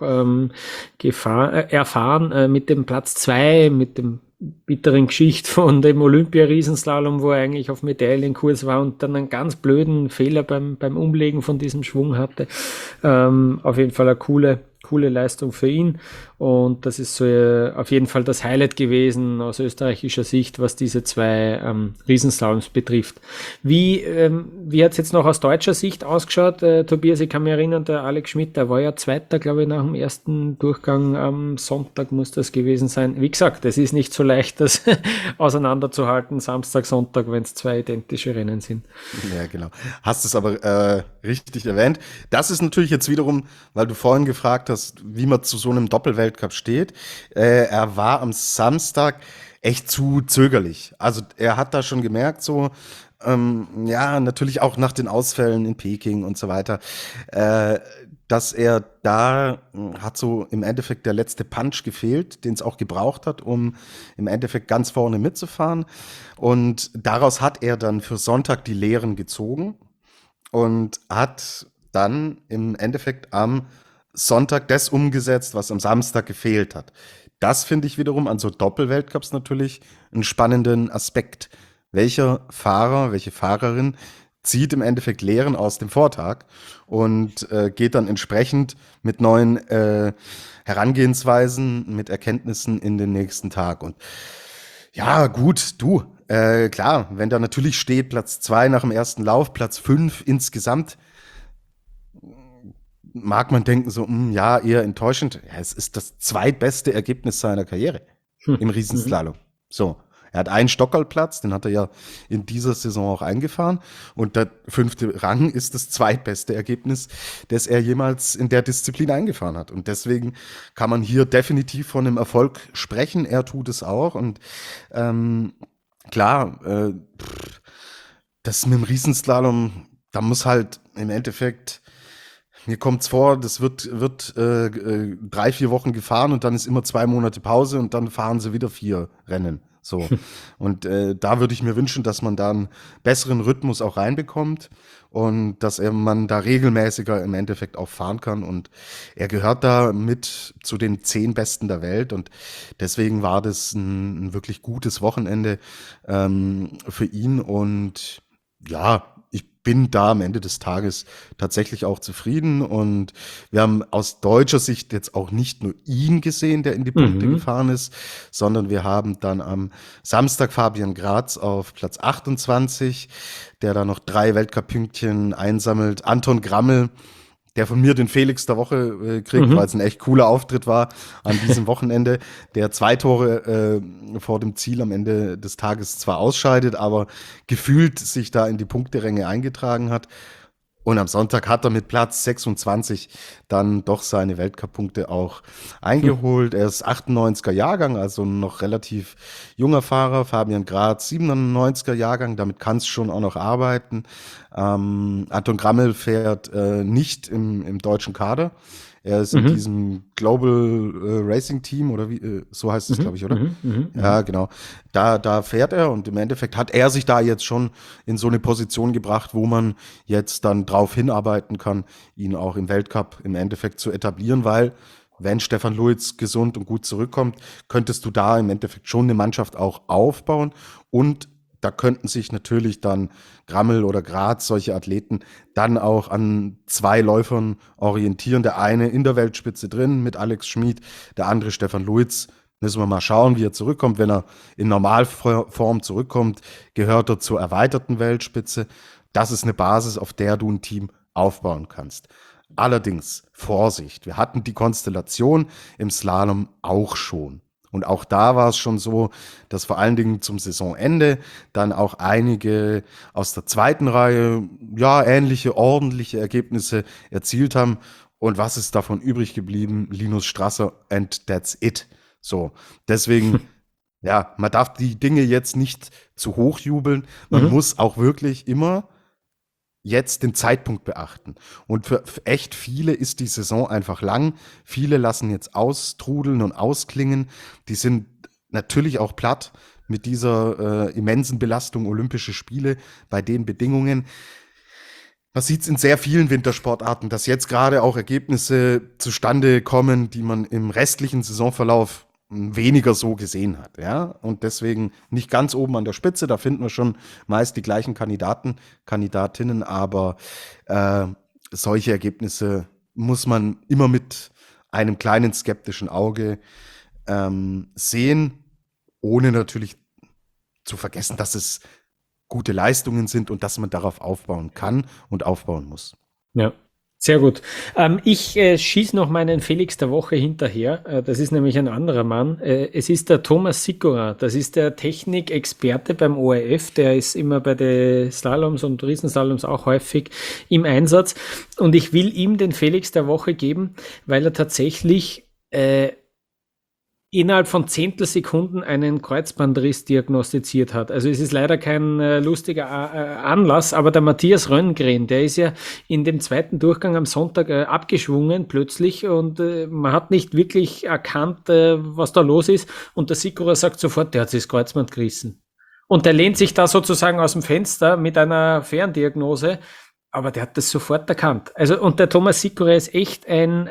erfahren mit dem Platz 2, mit dem bitteren Geschichte von dem Olympia-Riesenslalom, wo er eigentlich auf Medaillenkurs war und dann einen ganz blöden Fehler beim Umlegen von diesem Schwung hatte. Auf jeden Fall eine coole Leistung für ihn. Und das ist so auf jeden Fall das Highlight gewesen aus österreichischer Sicht, was diese zwei Riesenslaloms betrifft. Wie hat es jetzt noch aus deutscher Sicht ausgeschaut? Tobias, ich kann mich erinnern, der Alex Schmidt, der war ja Zweiter, glaube ich, nach dem ersten Durchgang am Sonntag muss das gewesen sein. Wie gesagt, es ist nicht so leicht, das auseinanderzuhalten, Samstag, Sonntag, wenn es zwei identische Rennen sind. Ja, genau. Hast es aber richtig erwähnt. Das ist natürlich jetzt wiederum, weil du vorhin gefragt hast, wie man zu so einem Doppelweltcup steht. Er war am Samstag echt zu zögerlich. Also er hat da schon gemerkt, so, ja, natürlich auch nach den Ausfällen in Peking und so weiter, dass er da hat so im Endeffekt der letzte Punch gefehlt, den es auch gebraucht hat, um im Endeffekt ganz vorne mitzufahren. Und daraus hat er dann für Sonntag die Lehren gezogen und hat dann im Endeffekt am Sonntag das umgesetzt, was am Samstag gefehlt hat. Das finde ich wiederum an so Doppelweltcups natürlich einen spannenden Aspekt. Welcher Fahrer, welche Fahrerin zieht im Endeffekt Lehren aus dem Vortag und geht dann entsprechend mit neuen Herangehensweisen, mit Erkenntnissen in den nächsten Tag. Und ja, gut, klar, wenn da natürlich steht, Platz 2 nach dem ersten Lauf, Platz 5 insgesamt, mag man denken so, ja, eher enttäuschend. Ja, es ist das zweitbeste Ergebnis seiner Karriere im Riesenslalom. So, er hat einen Stockerlplatz, den hat er ja in dieser Saison auch eingefahren. Und der 5. Rang ist das zweitbeste Ergebnis, das er jemals in der Disziplin eingefahren hat. Und deswegen kann man hier definitiv von einem Erfolg sprechen. Er tut es auch. Und klar, das mit dem Riesenslalom, da muss halt im Endeffekt, mir kommt's vor, das wird 3-4 Wochen gefahren und dann ist immer 2 Monate Pause und dann fahren sie wieder 4 Rennen. So. Und da würde ich mir wünschen, dass man da einen besseren Rhythmus auch reinbekommt und dass man da regelmäßiger im Endeffekt auch fahren kann. Und er gehört da mit zu den 10 Besten der Welt. Und deswegen war das ein wirklich gutes Wochenende für ihn. Und ja, ich bin da am Ende des Tages tatsächlich auch zufrieden und wir haben aus deutscher Sicht jetzt auch nicht nur ihn gesehen, der in die Punkte gefahren ist, sondern wir haben dann am Samstag Fabian Graz auf Platz 28, der da noch 3 Weltcup-Pünktchen einsammelt. Anton Grammel, der von mir den Felix der Woche kriegt, weil es ein echt cooler Auftritt war an diesem Wochenende, der 2 Tore vor dem Ziel am Ende des Tages zwar ausscheidet, aber gefühlt sich da in die Punkteränge eingetragen hat. Und am Sonntag hat er mit Platz 26 dann doch seine Weltcup-Punkte auch eingeholt. Er ist 98er Jahrgang, also noch relativ junger Fahrer. Fabian Graz 97er Jahrgang, damit kannst du schon auch noch arbeiten. Anton Grammel fährt nicht im deutschen Kader. Er ist in diesem Global Racing Team oder wie, so heißt es, glaube ich, oder? Ja, genau. Da fährt er und im Endeffekt hat er sich da jetzt schon in so eine Position gebracht, wo man jetzt dann drauf hinarbeiten kann, ihn auch im Weltcup im Endeffekt zu etablieren, weil wenn Stefan Luiz gesund und gut zurückkommt, könntest du da im Endeffekt schon eine Mannschaft auch aufbauen und da könnten sich natürlich dann Grammel oder Graz, solche Athleten, dann auch an 2 Läufern orientieren. Der eine in der Weltspitze drin mit Alex Schmid, der andere Stefan Luiz. Müssen wir mal schauen, wie er zurückkommt. Wenn er in Normalform zurückkommt, gehört er zur erweiterten Weltspitze. Das ist eine Basis, auf der du ein Team aufbauen kannst. Allerdings, Vorsicht, wir hatten die Konstellation im Slalom auch schon. Und auch da war es schon so, dass vor allen Dingen zum Saisonende dann auch einige aus der zweiten Reihe ja ähnliche, ordentliche Ergebnisse erzielt haben. Und was ist davon übrig geblieben? Linus Strasser and that's it. So, deswegen, ja, man darf die Dinge jetzt nicht zu hoch jubeln. Man muss auch wirklich immer jetzt den Zeitpunkt beachten. Und für echt viele ist die Saison einfach lang. Viele lassen jetzt austrudeln und ausklingen. Die sind natürlich auch platt mit dieser immensen Belastung Olympische Spiele bei den Bedingungen. Man sieht es in sehr vielen Wintersportarten, dass jetzt gerade auch Ergebnisse zustande kommen, die man im restlichen Saisonverlauf weniger so gesehen hat, ja, und deswegen nicht ganz oben an der Spitze, da finden wir schon meist die gleichen Kandidatinnen, aber solche Ergebnisse muss man immer mit einem kleinen skeptischen Auge sehen, ohne natürlich zu vergessen, dass es gute Leistungen sind und dass man darauf aufbauen kann und aufbauen muss. Ja, sehr gut. Ich schieße noch meinen Felix der Woche hinterher. Das ist nämlich ein anderer Mann. Es ist der Thomas Sikora. Das ist der Technikexperte beim ORF. Der ist immer bei den Slaloms und Riesenslaloms auch häufig im Einsatz. Und ich will ihm den Felix der Woche geben, weil er tatsächlich innerhalb von Zehntelsekunden einen Kreuzbandriss diagnostiziert hat. Also es ist leider kein lustiger Anlass, aber der Matthias Rönngren, der ist ja in dem zweiten Durchgang am Sonntag abgeschwungen plötzlich und man hat nicht wirklich erkannt, was da los ist, und der Sikora sagt sofort, der hat sich das Kreuzband gerissen. Und der lehnt sich da sozusagen aus dem Fenster mit einer Ferndiagnose, aber der hat das sofort erkannt. Also, und der Thomas Sikora ist echt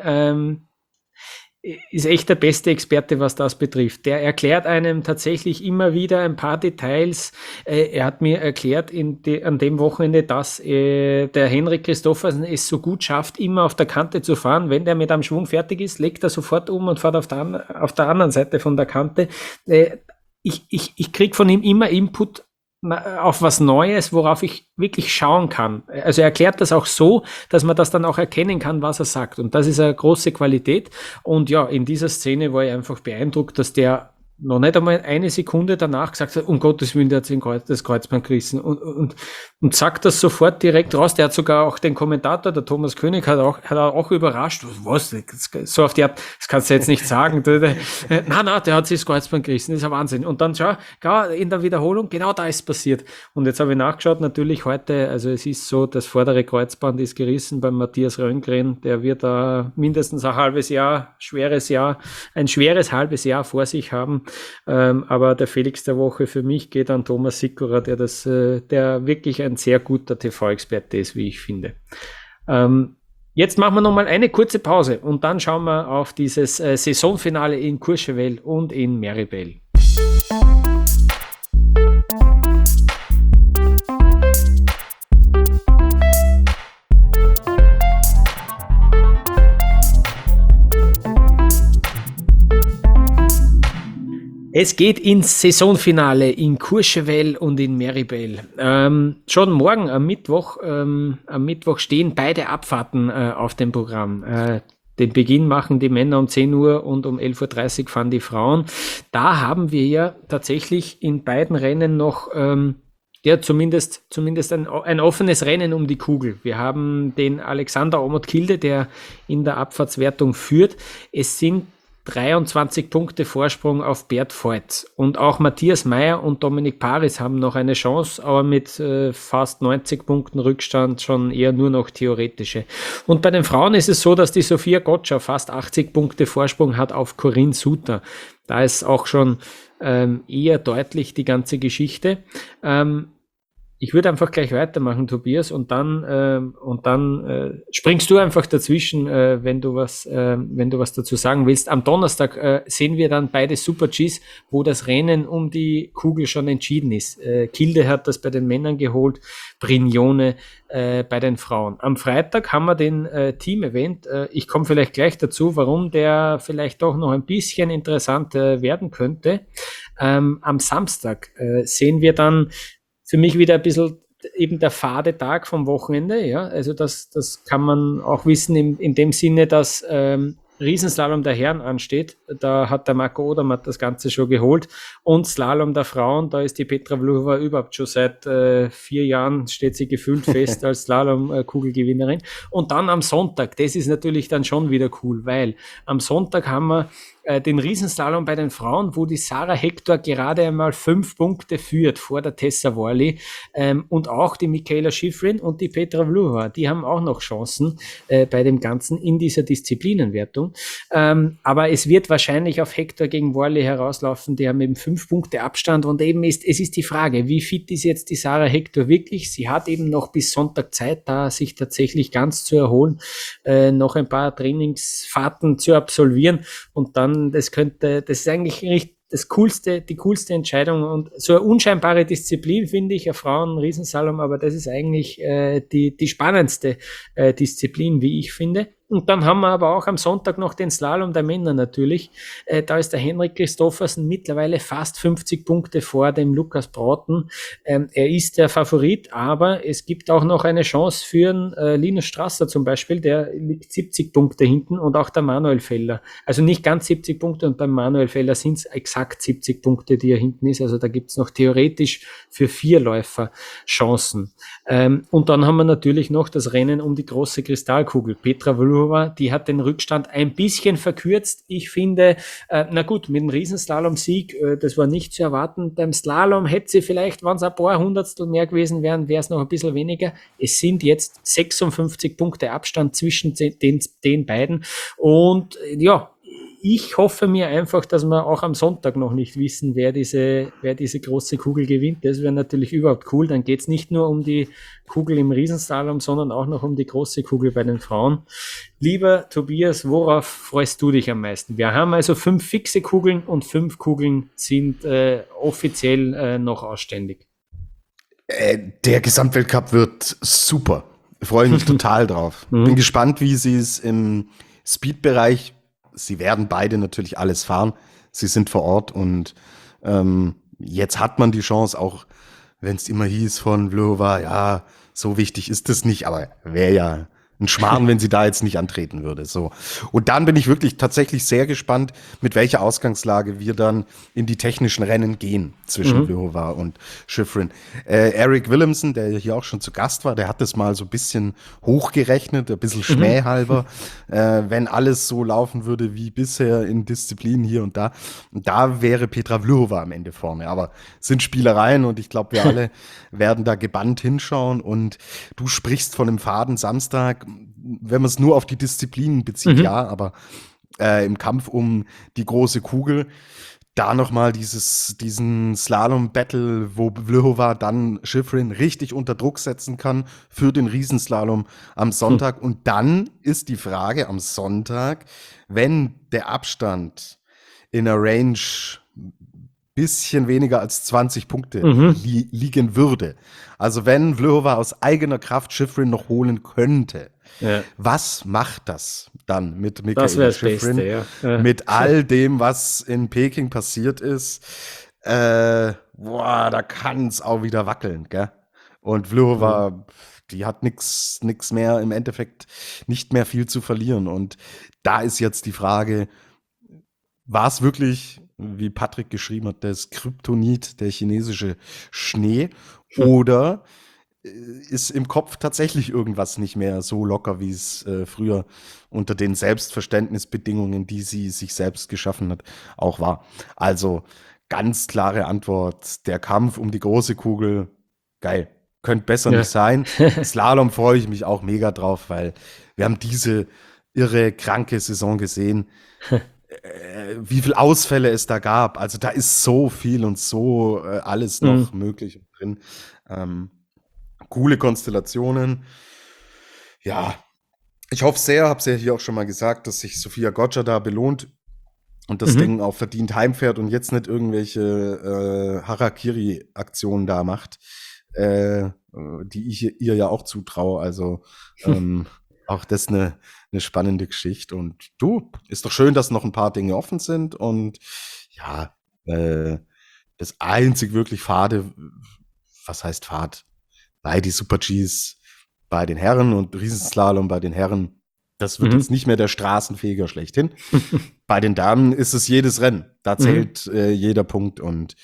der beste Experte, was das betrifft. Der erklärt einem tatsächlich immer wieder ein paar Details. Er hat mir erklärt an dem Wochenende, dass der Henrik Christoffersen es so gut schafft, immer auf der Kante zu fahren. Wenn der mit einem Schwung fertig ist, legt er sofort um und fährt auf der anderen Seite von der Kante. Ich kriege von ihm immer Input auf was Neues, worauf ich wirklich schauen kann. Also er erklärt das auch so, dass man das dann auch erkennen kann, was er sagt. Und das ist eine große Qualität. Und ja, in dieser Szene war ich einfach beeindruckt, dass der noch nicht einmal eine Sekunde danach gesagt hat, um Gottes Willen, der hat sich das Kreuzband gerissen und sagt das sofort direkt raus. Der hat sogar auch den Kommentator, der Thomas König, hat auch überrascht. Was? So auf die Art, das kannst du jetzt nicht sagen. Nein, der hat sich das Kreuzband gerissen, das ist ein Wahnsinn. Und dann schau, in der Wiederholung, genau da ist passiert. Und jetzt habe ich nachgeschaut, natürlich heute, also es ist so, das vordere Kreuzband ist gerissen beim Matthias Rönngren, der wird da mindestens ein schweres halbes Jahr vor sich haben. Aber der Felix der Woche für mich geht an Thomas Sikora, der wirklich ein sehr guter TV-Experte ist, wie ich finde. Jetzt machen wir nochmal eine kurze Pause und dann schauen wir auf dieses Saisonfinale in Courchevel und in Meribel. Es geht ins Saisonfinale in Courchevel und in Meribel. Schon morgen am Mittwoch stehen beide Abfahrten auf dem Programm. Den Beginn machen die Männer um 10 Uhr und um 11.30 Uhr fahren die Frauen. Da haben wir ja tatsächlich in beiden Rennen noch zumindest ein offenes Rennen um die Kugel. Wir haben den Alexander Aamodt-Kilde, der in der Abfahrtswertung führt. Es sind 23 Punkte Vorsprung auf Bert Voigt. Und auch Matthias Mayr und Dominik Paris haben noch eine Chance, aber mit fast 90 Punkten Rückstand schon eher nur noch theoretische. Und bei den Frauen ist es so, dass die Sophia Gottscher fast 80 Punkte Vorsprung hat auf Corinne Suter. Da ist auch schon eher deutlich die ganze Geschichte. Ich würde einfach gleich weitermachen, Tobias, und dann springst du einfach dazwischen, wenn du was dazu sagen willst. Am Donnerstag sehen wir dann beide Super-Gs, wo das Rennen um die Kugel schon entschieden ist. Kilde hat das bei den Männern geholt, Brignone bei den Frauen. Am Freitag haben wir den Team-Event. Ich komme vielleicht gleich dazu, warum der vielleicht doch noch ein bisschen interessant werden könnte. Am Samstag sehen wir dann für mich wieder ein bisschen eben der fade Tag vom Wochenende, ja, also das kann man auch wissen in dem Sinne, dass Riesenslalom der Herren ansteht, da hat der Marco Odermatt das Ganze schon geholt, und Slalom der Frauen, da ist die Petra Vlhova überhaupt schon seit 4 Jahren, steht sie gefühlt fest als Slalom-Kugelgewinnerin. Und dann am Sonntag, das ist natürlich dann schon wieder cool, weil am Sonntag haben wir den Riesenslalom bei den Frauen, wo die Sarah Hector gerade einmal 5 Punkte führt vor der Tessa Worley, und auch die Michaela Schifrin und die Petra Vlhova, die haben auch noch Chancen bei dem Ganzen in dieser Disziplinenwertung. Aber es wird wahrscheinlich auf Hector gegen Worley herauslaufen, die haben eben 5 Punkte Abstand, und eben es ist die Frage, wie fit ist jetzt die Sarah Hector wirklich? Sie hat eben noch bis Sonntag Zeit, da sich tatsächlich ganz zu erholen, noch ein paar Trainingsfahrten zu absolvieren, und dann das ist eigentlich die coolste Entscheidung und so eine unscheinbare Disziplin, finde ich, ein Frauen-Riesenslalom, aber das ist eigentlich die spannendste Disziplin, wie ich finde. Und dann haben wir aber auch am Sonntag noch den Slalom der Männer natürlich. Da ist der Henrik Christoffersen mittlerweile fast 50 Punkte vor dem Lukas Broughton. Er ist der Favorit, aber es gibt auch noch eine Chance für einen Linus Strasser zum Beispiel, der liegt 70 Punkte hinten, und auch der Manuel Feller. Also nicht ganz 70 Punkte, und beim Manuel Feller sind es exakt 70 Punkte, die er hinten ist. Also da gibt es noch theoretisch für 4 Läufer Chancen. Und dann haben wir natürlich noch das Rennen um die große Kristallkugel. Petra Vlhova, die hat den Rückstand ein bisschen verkürzt. Ich finde, na gut, mit dem Riesenslalom-Sieg, das war nicht zu erwarten. Beim Slalom hätte sie vielleicht, wenn es ein paar Hundertstel mehr gewesen wären, wäre es noch ein bisschen weniger. Es sind jetzt 56 Punkte Abstand zwischen den beiden. Und ja, ich hoffe mir einfach, dass wir auch am Sonntag noch nicht wissen, wer diese große Kugel gewinnt. Das wäre natürlich überhaupt cool. Dann geht es nicht nur um die Kugel im Riesenslalom, sondern auch noch um die große Kugel bei den Frauen. Lieber Tobias, worauf freust du dich am meisten? Wir haben also 5 fixe Kugeln und 5 Kugeln sind offiziell noch ausständig. Der Gesamtweltcup wird super. Ich freue mich total drauf. Bin gespannt, wie sie es im Speed-Bereich. Sie werden beide natürlich alles fahren. Sie sind vor Ort und jetzt hat man die Chance, auch wenn es immer hieß von Vlhova, ja, so wichtig ist es nicht, aber wäre ja ein Schmarrn, wenn sie da jetzt nicht antreten würde. So. Und dann bin ich wirklich tatsächlich sehr gespannt, mit welcher Ausgangslage wir dann in die technischen Rennen gehen zwischen Vlhova und Shiffrin. Eric Willemsen, der hier auch schon zu Gast war, der hat das mal so ein bisschen hochgerechnet, ein bisschen schmähhalber, wenn alles so laufen würde wie bisher in Disziplinen hier und da wäre Petra Vlhova am Ende vorne. Aber es sind Spielereien und ich glaube, wir alle werden da gebannt hinschauen. Und du sprichst von einem faden Samstag, wenn man es nur auf die Disziplinen bezieht, ja, aber im Kampf um die große Kugel, da nochmal diesen Slalom-Battle, wo Vlhova dann Shiffrin richtig unter Druck setzen kann für den Riesenslalom am Sonntag. Und dann ist die Frage am Sonntag, wenn der Abstand in der Range bisschen weniger als 20 Punkte liegen würde. Also wenn Vlhova aus eigener Kraft Shiffrin noch holen könnte, was macht das dann mit Michaela Shiffrin? Ja. Mit all dem, was in Peking passiert ist, da kann es auch wieder wackeln, gell? Und Vlhova, die hat nix mehr, im Endeffekt nicht mehr viel zu verlieren. Und da ist jetzt die Frage, war es wirklich, wie Patrick geschrieben hat, das Kryptonit, der chinesische Schnee, oder ist im Kopf tatsächlich irgendwas nicht mehr so locker, wie es früher unter den Selbstverständnisbedingungen, die sie sich selbst geschaffen hat, auch war. Also ganz klare Antwort, der Kampf um die große Kugel, geil, könnte besser nicht sein. Slalom freue ich mich auch mega drauf, weil wir haben diese irre, kranke Saison gesehen, wie viele Ausfälle es da gab. Also da ist so viel und so alles noch möglich drin. Coole Konstellationen. Ja, ich hoffe sehr, habe es ja hier auch schon mal gesagt, dass sich Sophia Goggia da belohnt und das Ding auch verdient heimfährt und jetzt nicht irgendwelche Harakiri-Aktionen da macht, die ich ihr ja auch zutraue. Also auch das eine spannende Geschichte. Und du, ist doch schön, dass noch ein paar Dinge offen sind. Und ja, das einzig wirklich Fade, was heißt Fad? Bei die Super-Gs bei den Herren und Riesenslalom bei den Herren, das wird jetzt nicht mehr der Straßenfeger schlechthin. Bei den Damen ist es jedes Rennen. Da zählt jeder Punkt und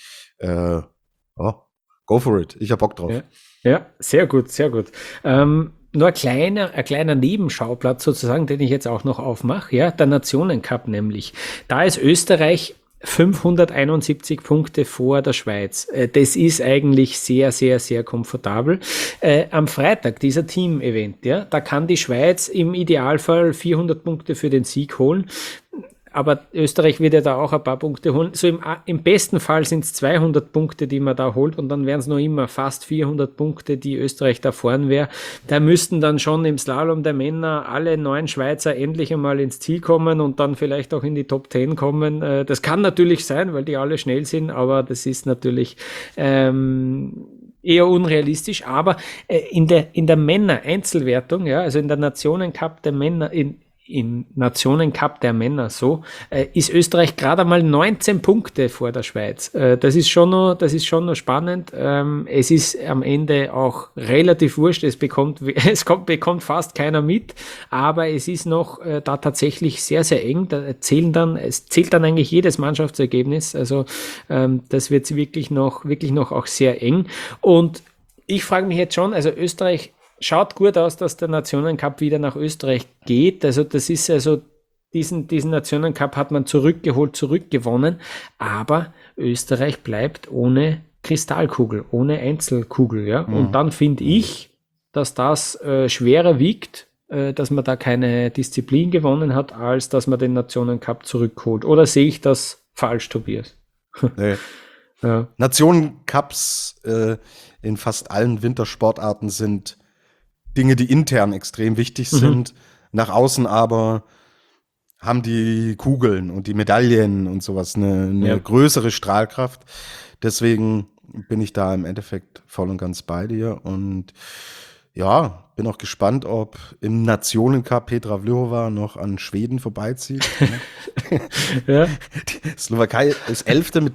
go for it. Ich hab Bock drauf. Ja, sehr gut, sehr gut. Nur ein kleiner Nebenschauplatz sozusagen, den ich jetzt auch noch aufmache, ja, der Nationencup nämlich. Da ist Österreich 571 Punkte vor der Schweiz. Das ist eigentlich sehr, sehr, sehr komfortabel. Am Freitag, dieser Team-Event, ja, da kann die Schweiz im Idealfall 400 Punkte für den Sieg holen. Aber Österreich wird ja da auch ein paar Punkte holen. So im besten Fall sind es 200 Punkte, die man da holt, und dann wären es noch immer fast 400 Punkte, die Österreich da vorn wäre. Da müssten dann schon im Slalom der Männer alle 9 Schweizer endlich einmal ins Ziel kommen und dann vielleicht auch in die Top 10 kommen. Das kann natürlich sein, weil die alle schnell sind, aber das ist natürlich eher unrealistisch. Aber in der Männer-Einzelwertung, ja, also in der Nationencup der Männer, im Nationencup der Männer so, ist Österreich gerade einmal 19 Punkte vor der Schweiz. Das ist schon noch spannend. Es ist am Ende auch relativ wurscht. Es bekommt fast keiner mit, aber es ist noch da tatsächlich sehr, sehr eng. Es zählt dann eigentlich jedes Mannschaftsergebnis. Also das wird wirklich noch auch sehr eng. Und ich frage mich jetzt schon, also Österreich schaut gut aus, dass der Nationencup wieder nach Österreich geht. Also das ist also, diesen Nationencup hat man zurückgewonnen, aber Österreich bleibt ohne Kristallkugel, ohne Einzelkugel. Ja? Mhm. Und dann finde ich, dass das schwerer wiegt, dass man da keine Disziplin gewonnen hat, als dass man den Nationencup zurückholt. Oder sehe ich das falsch, Tobias? Nee. Ja. Nationencups in fast allen Wintersportarten sind Dinge, die intern extrem wichtig sind. Nach außen aber haben die Kugeln und die Medaillen und sowas eine größere Strahlkraft. Deswegen bin ich da im Endeffekt voll und ganz bei dir. Und ja, bin auch gespannt, ob im Nationencup Petra Vlhova noch an Schweden vorbeizieht. Ja. Die Slowakei ist 11. mit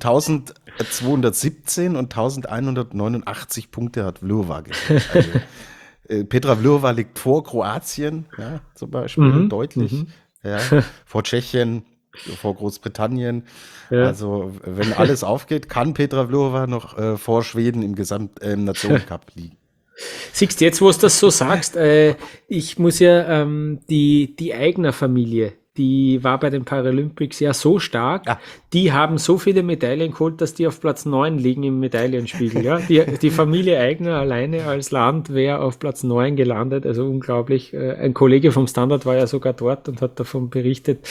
1217 und 1189 Punkte hat Vlhova gemacht. Also, Petra Vlhova liegt vor Kroatien, ja, zum Beispiel, deutlich. Ja, vor Tschechien, vor Großbritannien. Ja. Also, wenn alles aufgeht, kann Petra Vlhova noch vor Schweden im Nationencup liegen. Siehst du, jetzt, wo du das so sagst, ich muss ja die Eigner Familie, die war bei den Paralympics ja so stark, die haben so viele Medaillen geholt, dass die auf Platz 9 liegen im Medaillenspiegel. Ja? Die Familie Eigner alleine als Land wäre auf Platz 9 gelandet, also unglaublich. Ein Kollege vom Standard war ja sogar dort und hat davon berichtet.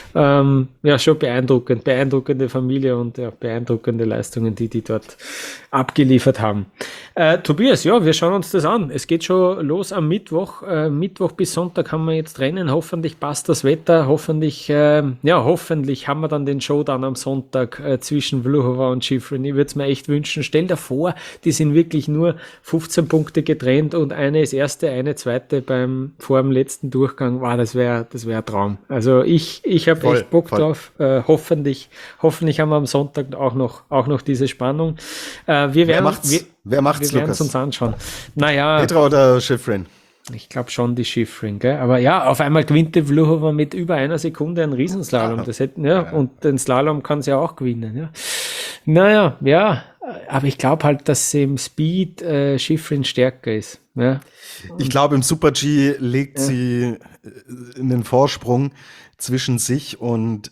Ja, schon beeindruckende Familie und ja, beeindruckende Leistungen, die dort abgeliefert haben. Tobias, ja, wir schauen uns das an. Es geht schon los am Mittwoch. Mittwoch bis Sonntag haben wir jetzt Rennen. Hoffentlich passt das Wetter. Hoffentlich haben wir dann den Showdown am Sonntag zwischen Vlhova und Shiffrin. Ich würde es mir echt wünschen. Stell dir vor, die sind wirklich nur 15 Punkte getrennt und eine ist erste, eine zweite vor dem letzten Durchgang. Wow, das wäre ein Traum. Also ich habe echt Bock drauf. Hoffentlich haben wir am Sonntag auch noch diese Spannung. Wer macht's, wir Lukas? werden es uns anschauen. Naja. Petra oder Shiffrin? Ich glaube schon die Shiffrin, gell? Aber ja, auf einmal gewinnt die Vlhova mit über einer Sekunde einen Riesenslalom. Und den Slalom kann sie ja auch gewinnen. Ja. Naja, ja, aber ich glaube halt, dass sie im Speed Shiffrin stärker ist. Ja. Ich glaube, im Super-G legt sie einen Vorsprung zwischen sich und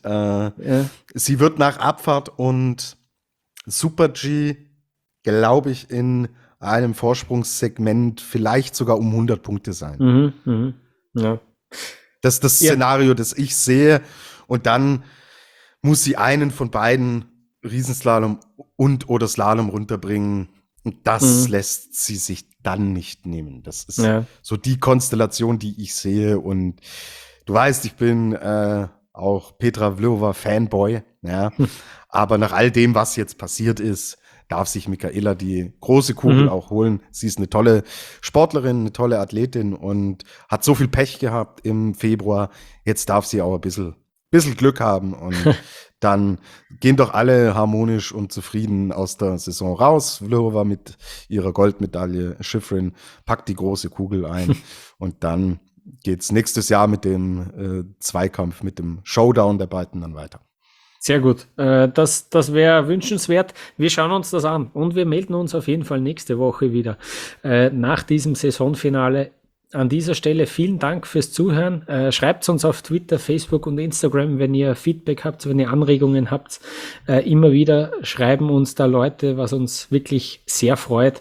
sie wird nach Abfahrt und Super-G, glaube ich, in einem Vorsprungssegment vielleicht sogar um 100 Punkte sein. Ja. Das ist das Szenario, das ich sehe. Und dann muss sie einen von beiden Riesenslalom oder Slalom runterbringen. Und das lässt sie sich dann nicht nehmen. Das ist so die Konstellation, die ich sehe. Und du weißt, ich bin auch Petra Vlhova Fanboy. Ja. Aber nach all dem, was jetzt passiert ist, darf sich Michaela die große Kugel auch holen. Sie ist eine tolle Sportlerin, eine tolle Athletin und hat so viel Pech gehabt im Februar. Jetzt darf sie auch ein bisschen Glück haben und dann gehen doch alle harmonisch und zufrieden aus der Saison raus. Vlhova mit ihrer Goldmedaille, Shiffrin packt die große Kugel ein und dann geht's nächstes Jahr mit dem Zweikampf, mit dem Showdown der beiden dann weiter. Sehr gut. Das wäre wünschenswert. Wir schauen uns das an und wir melden uns auf jeden Fall nächste Woche wieder nach diesem Saisonfinale. An dieser Stelle vielen Dank fürs Zuhören. Schreibt uns auf Twitter, Facebook und Instagram, wenn ihr Feedback habt, wenn ihr Anregungen habt. Immer wieder schreiben uns da Leute, was uns wirklich sehr freut.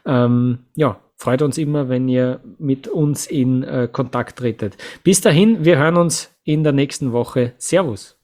Freut uns immer, wenn ihr mit uns in Kontakt tretet. Bis dahin, wir hören uns in der nächsten Woche. Servus.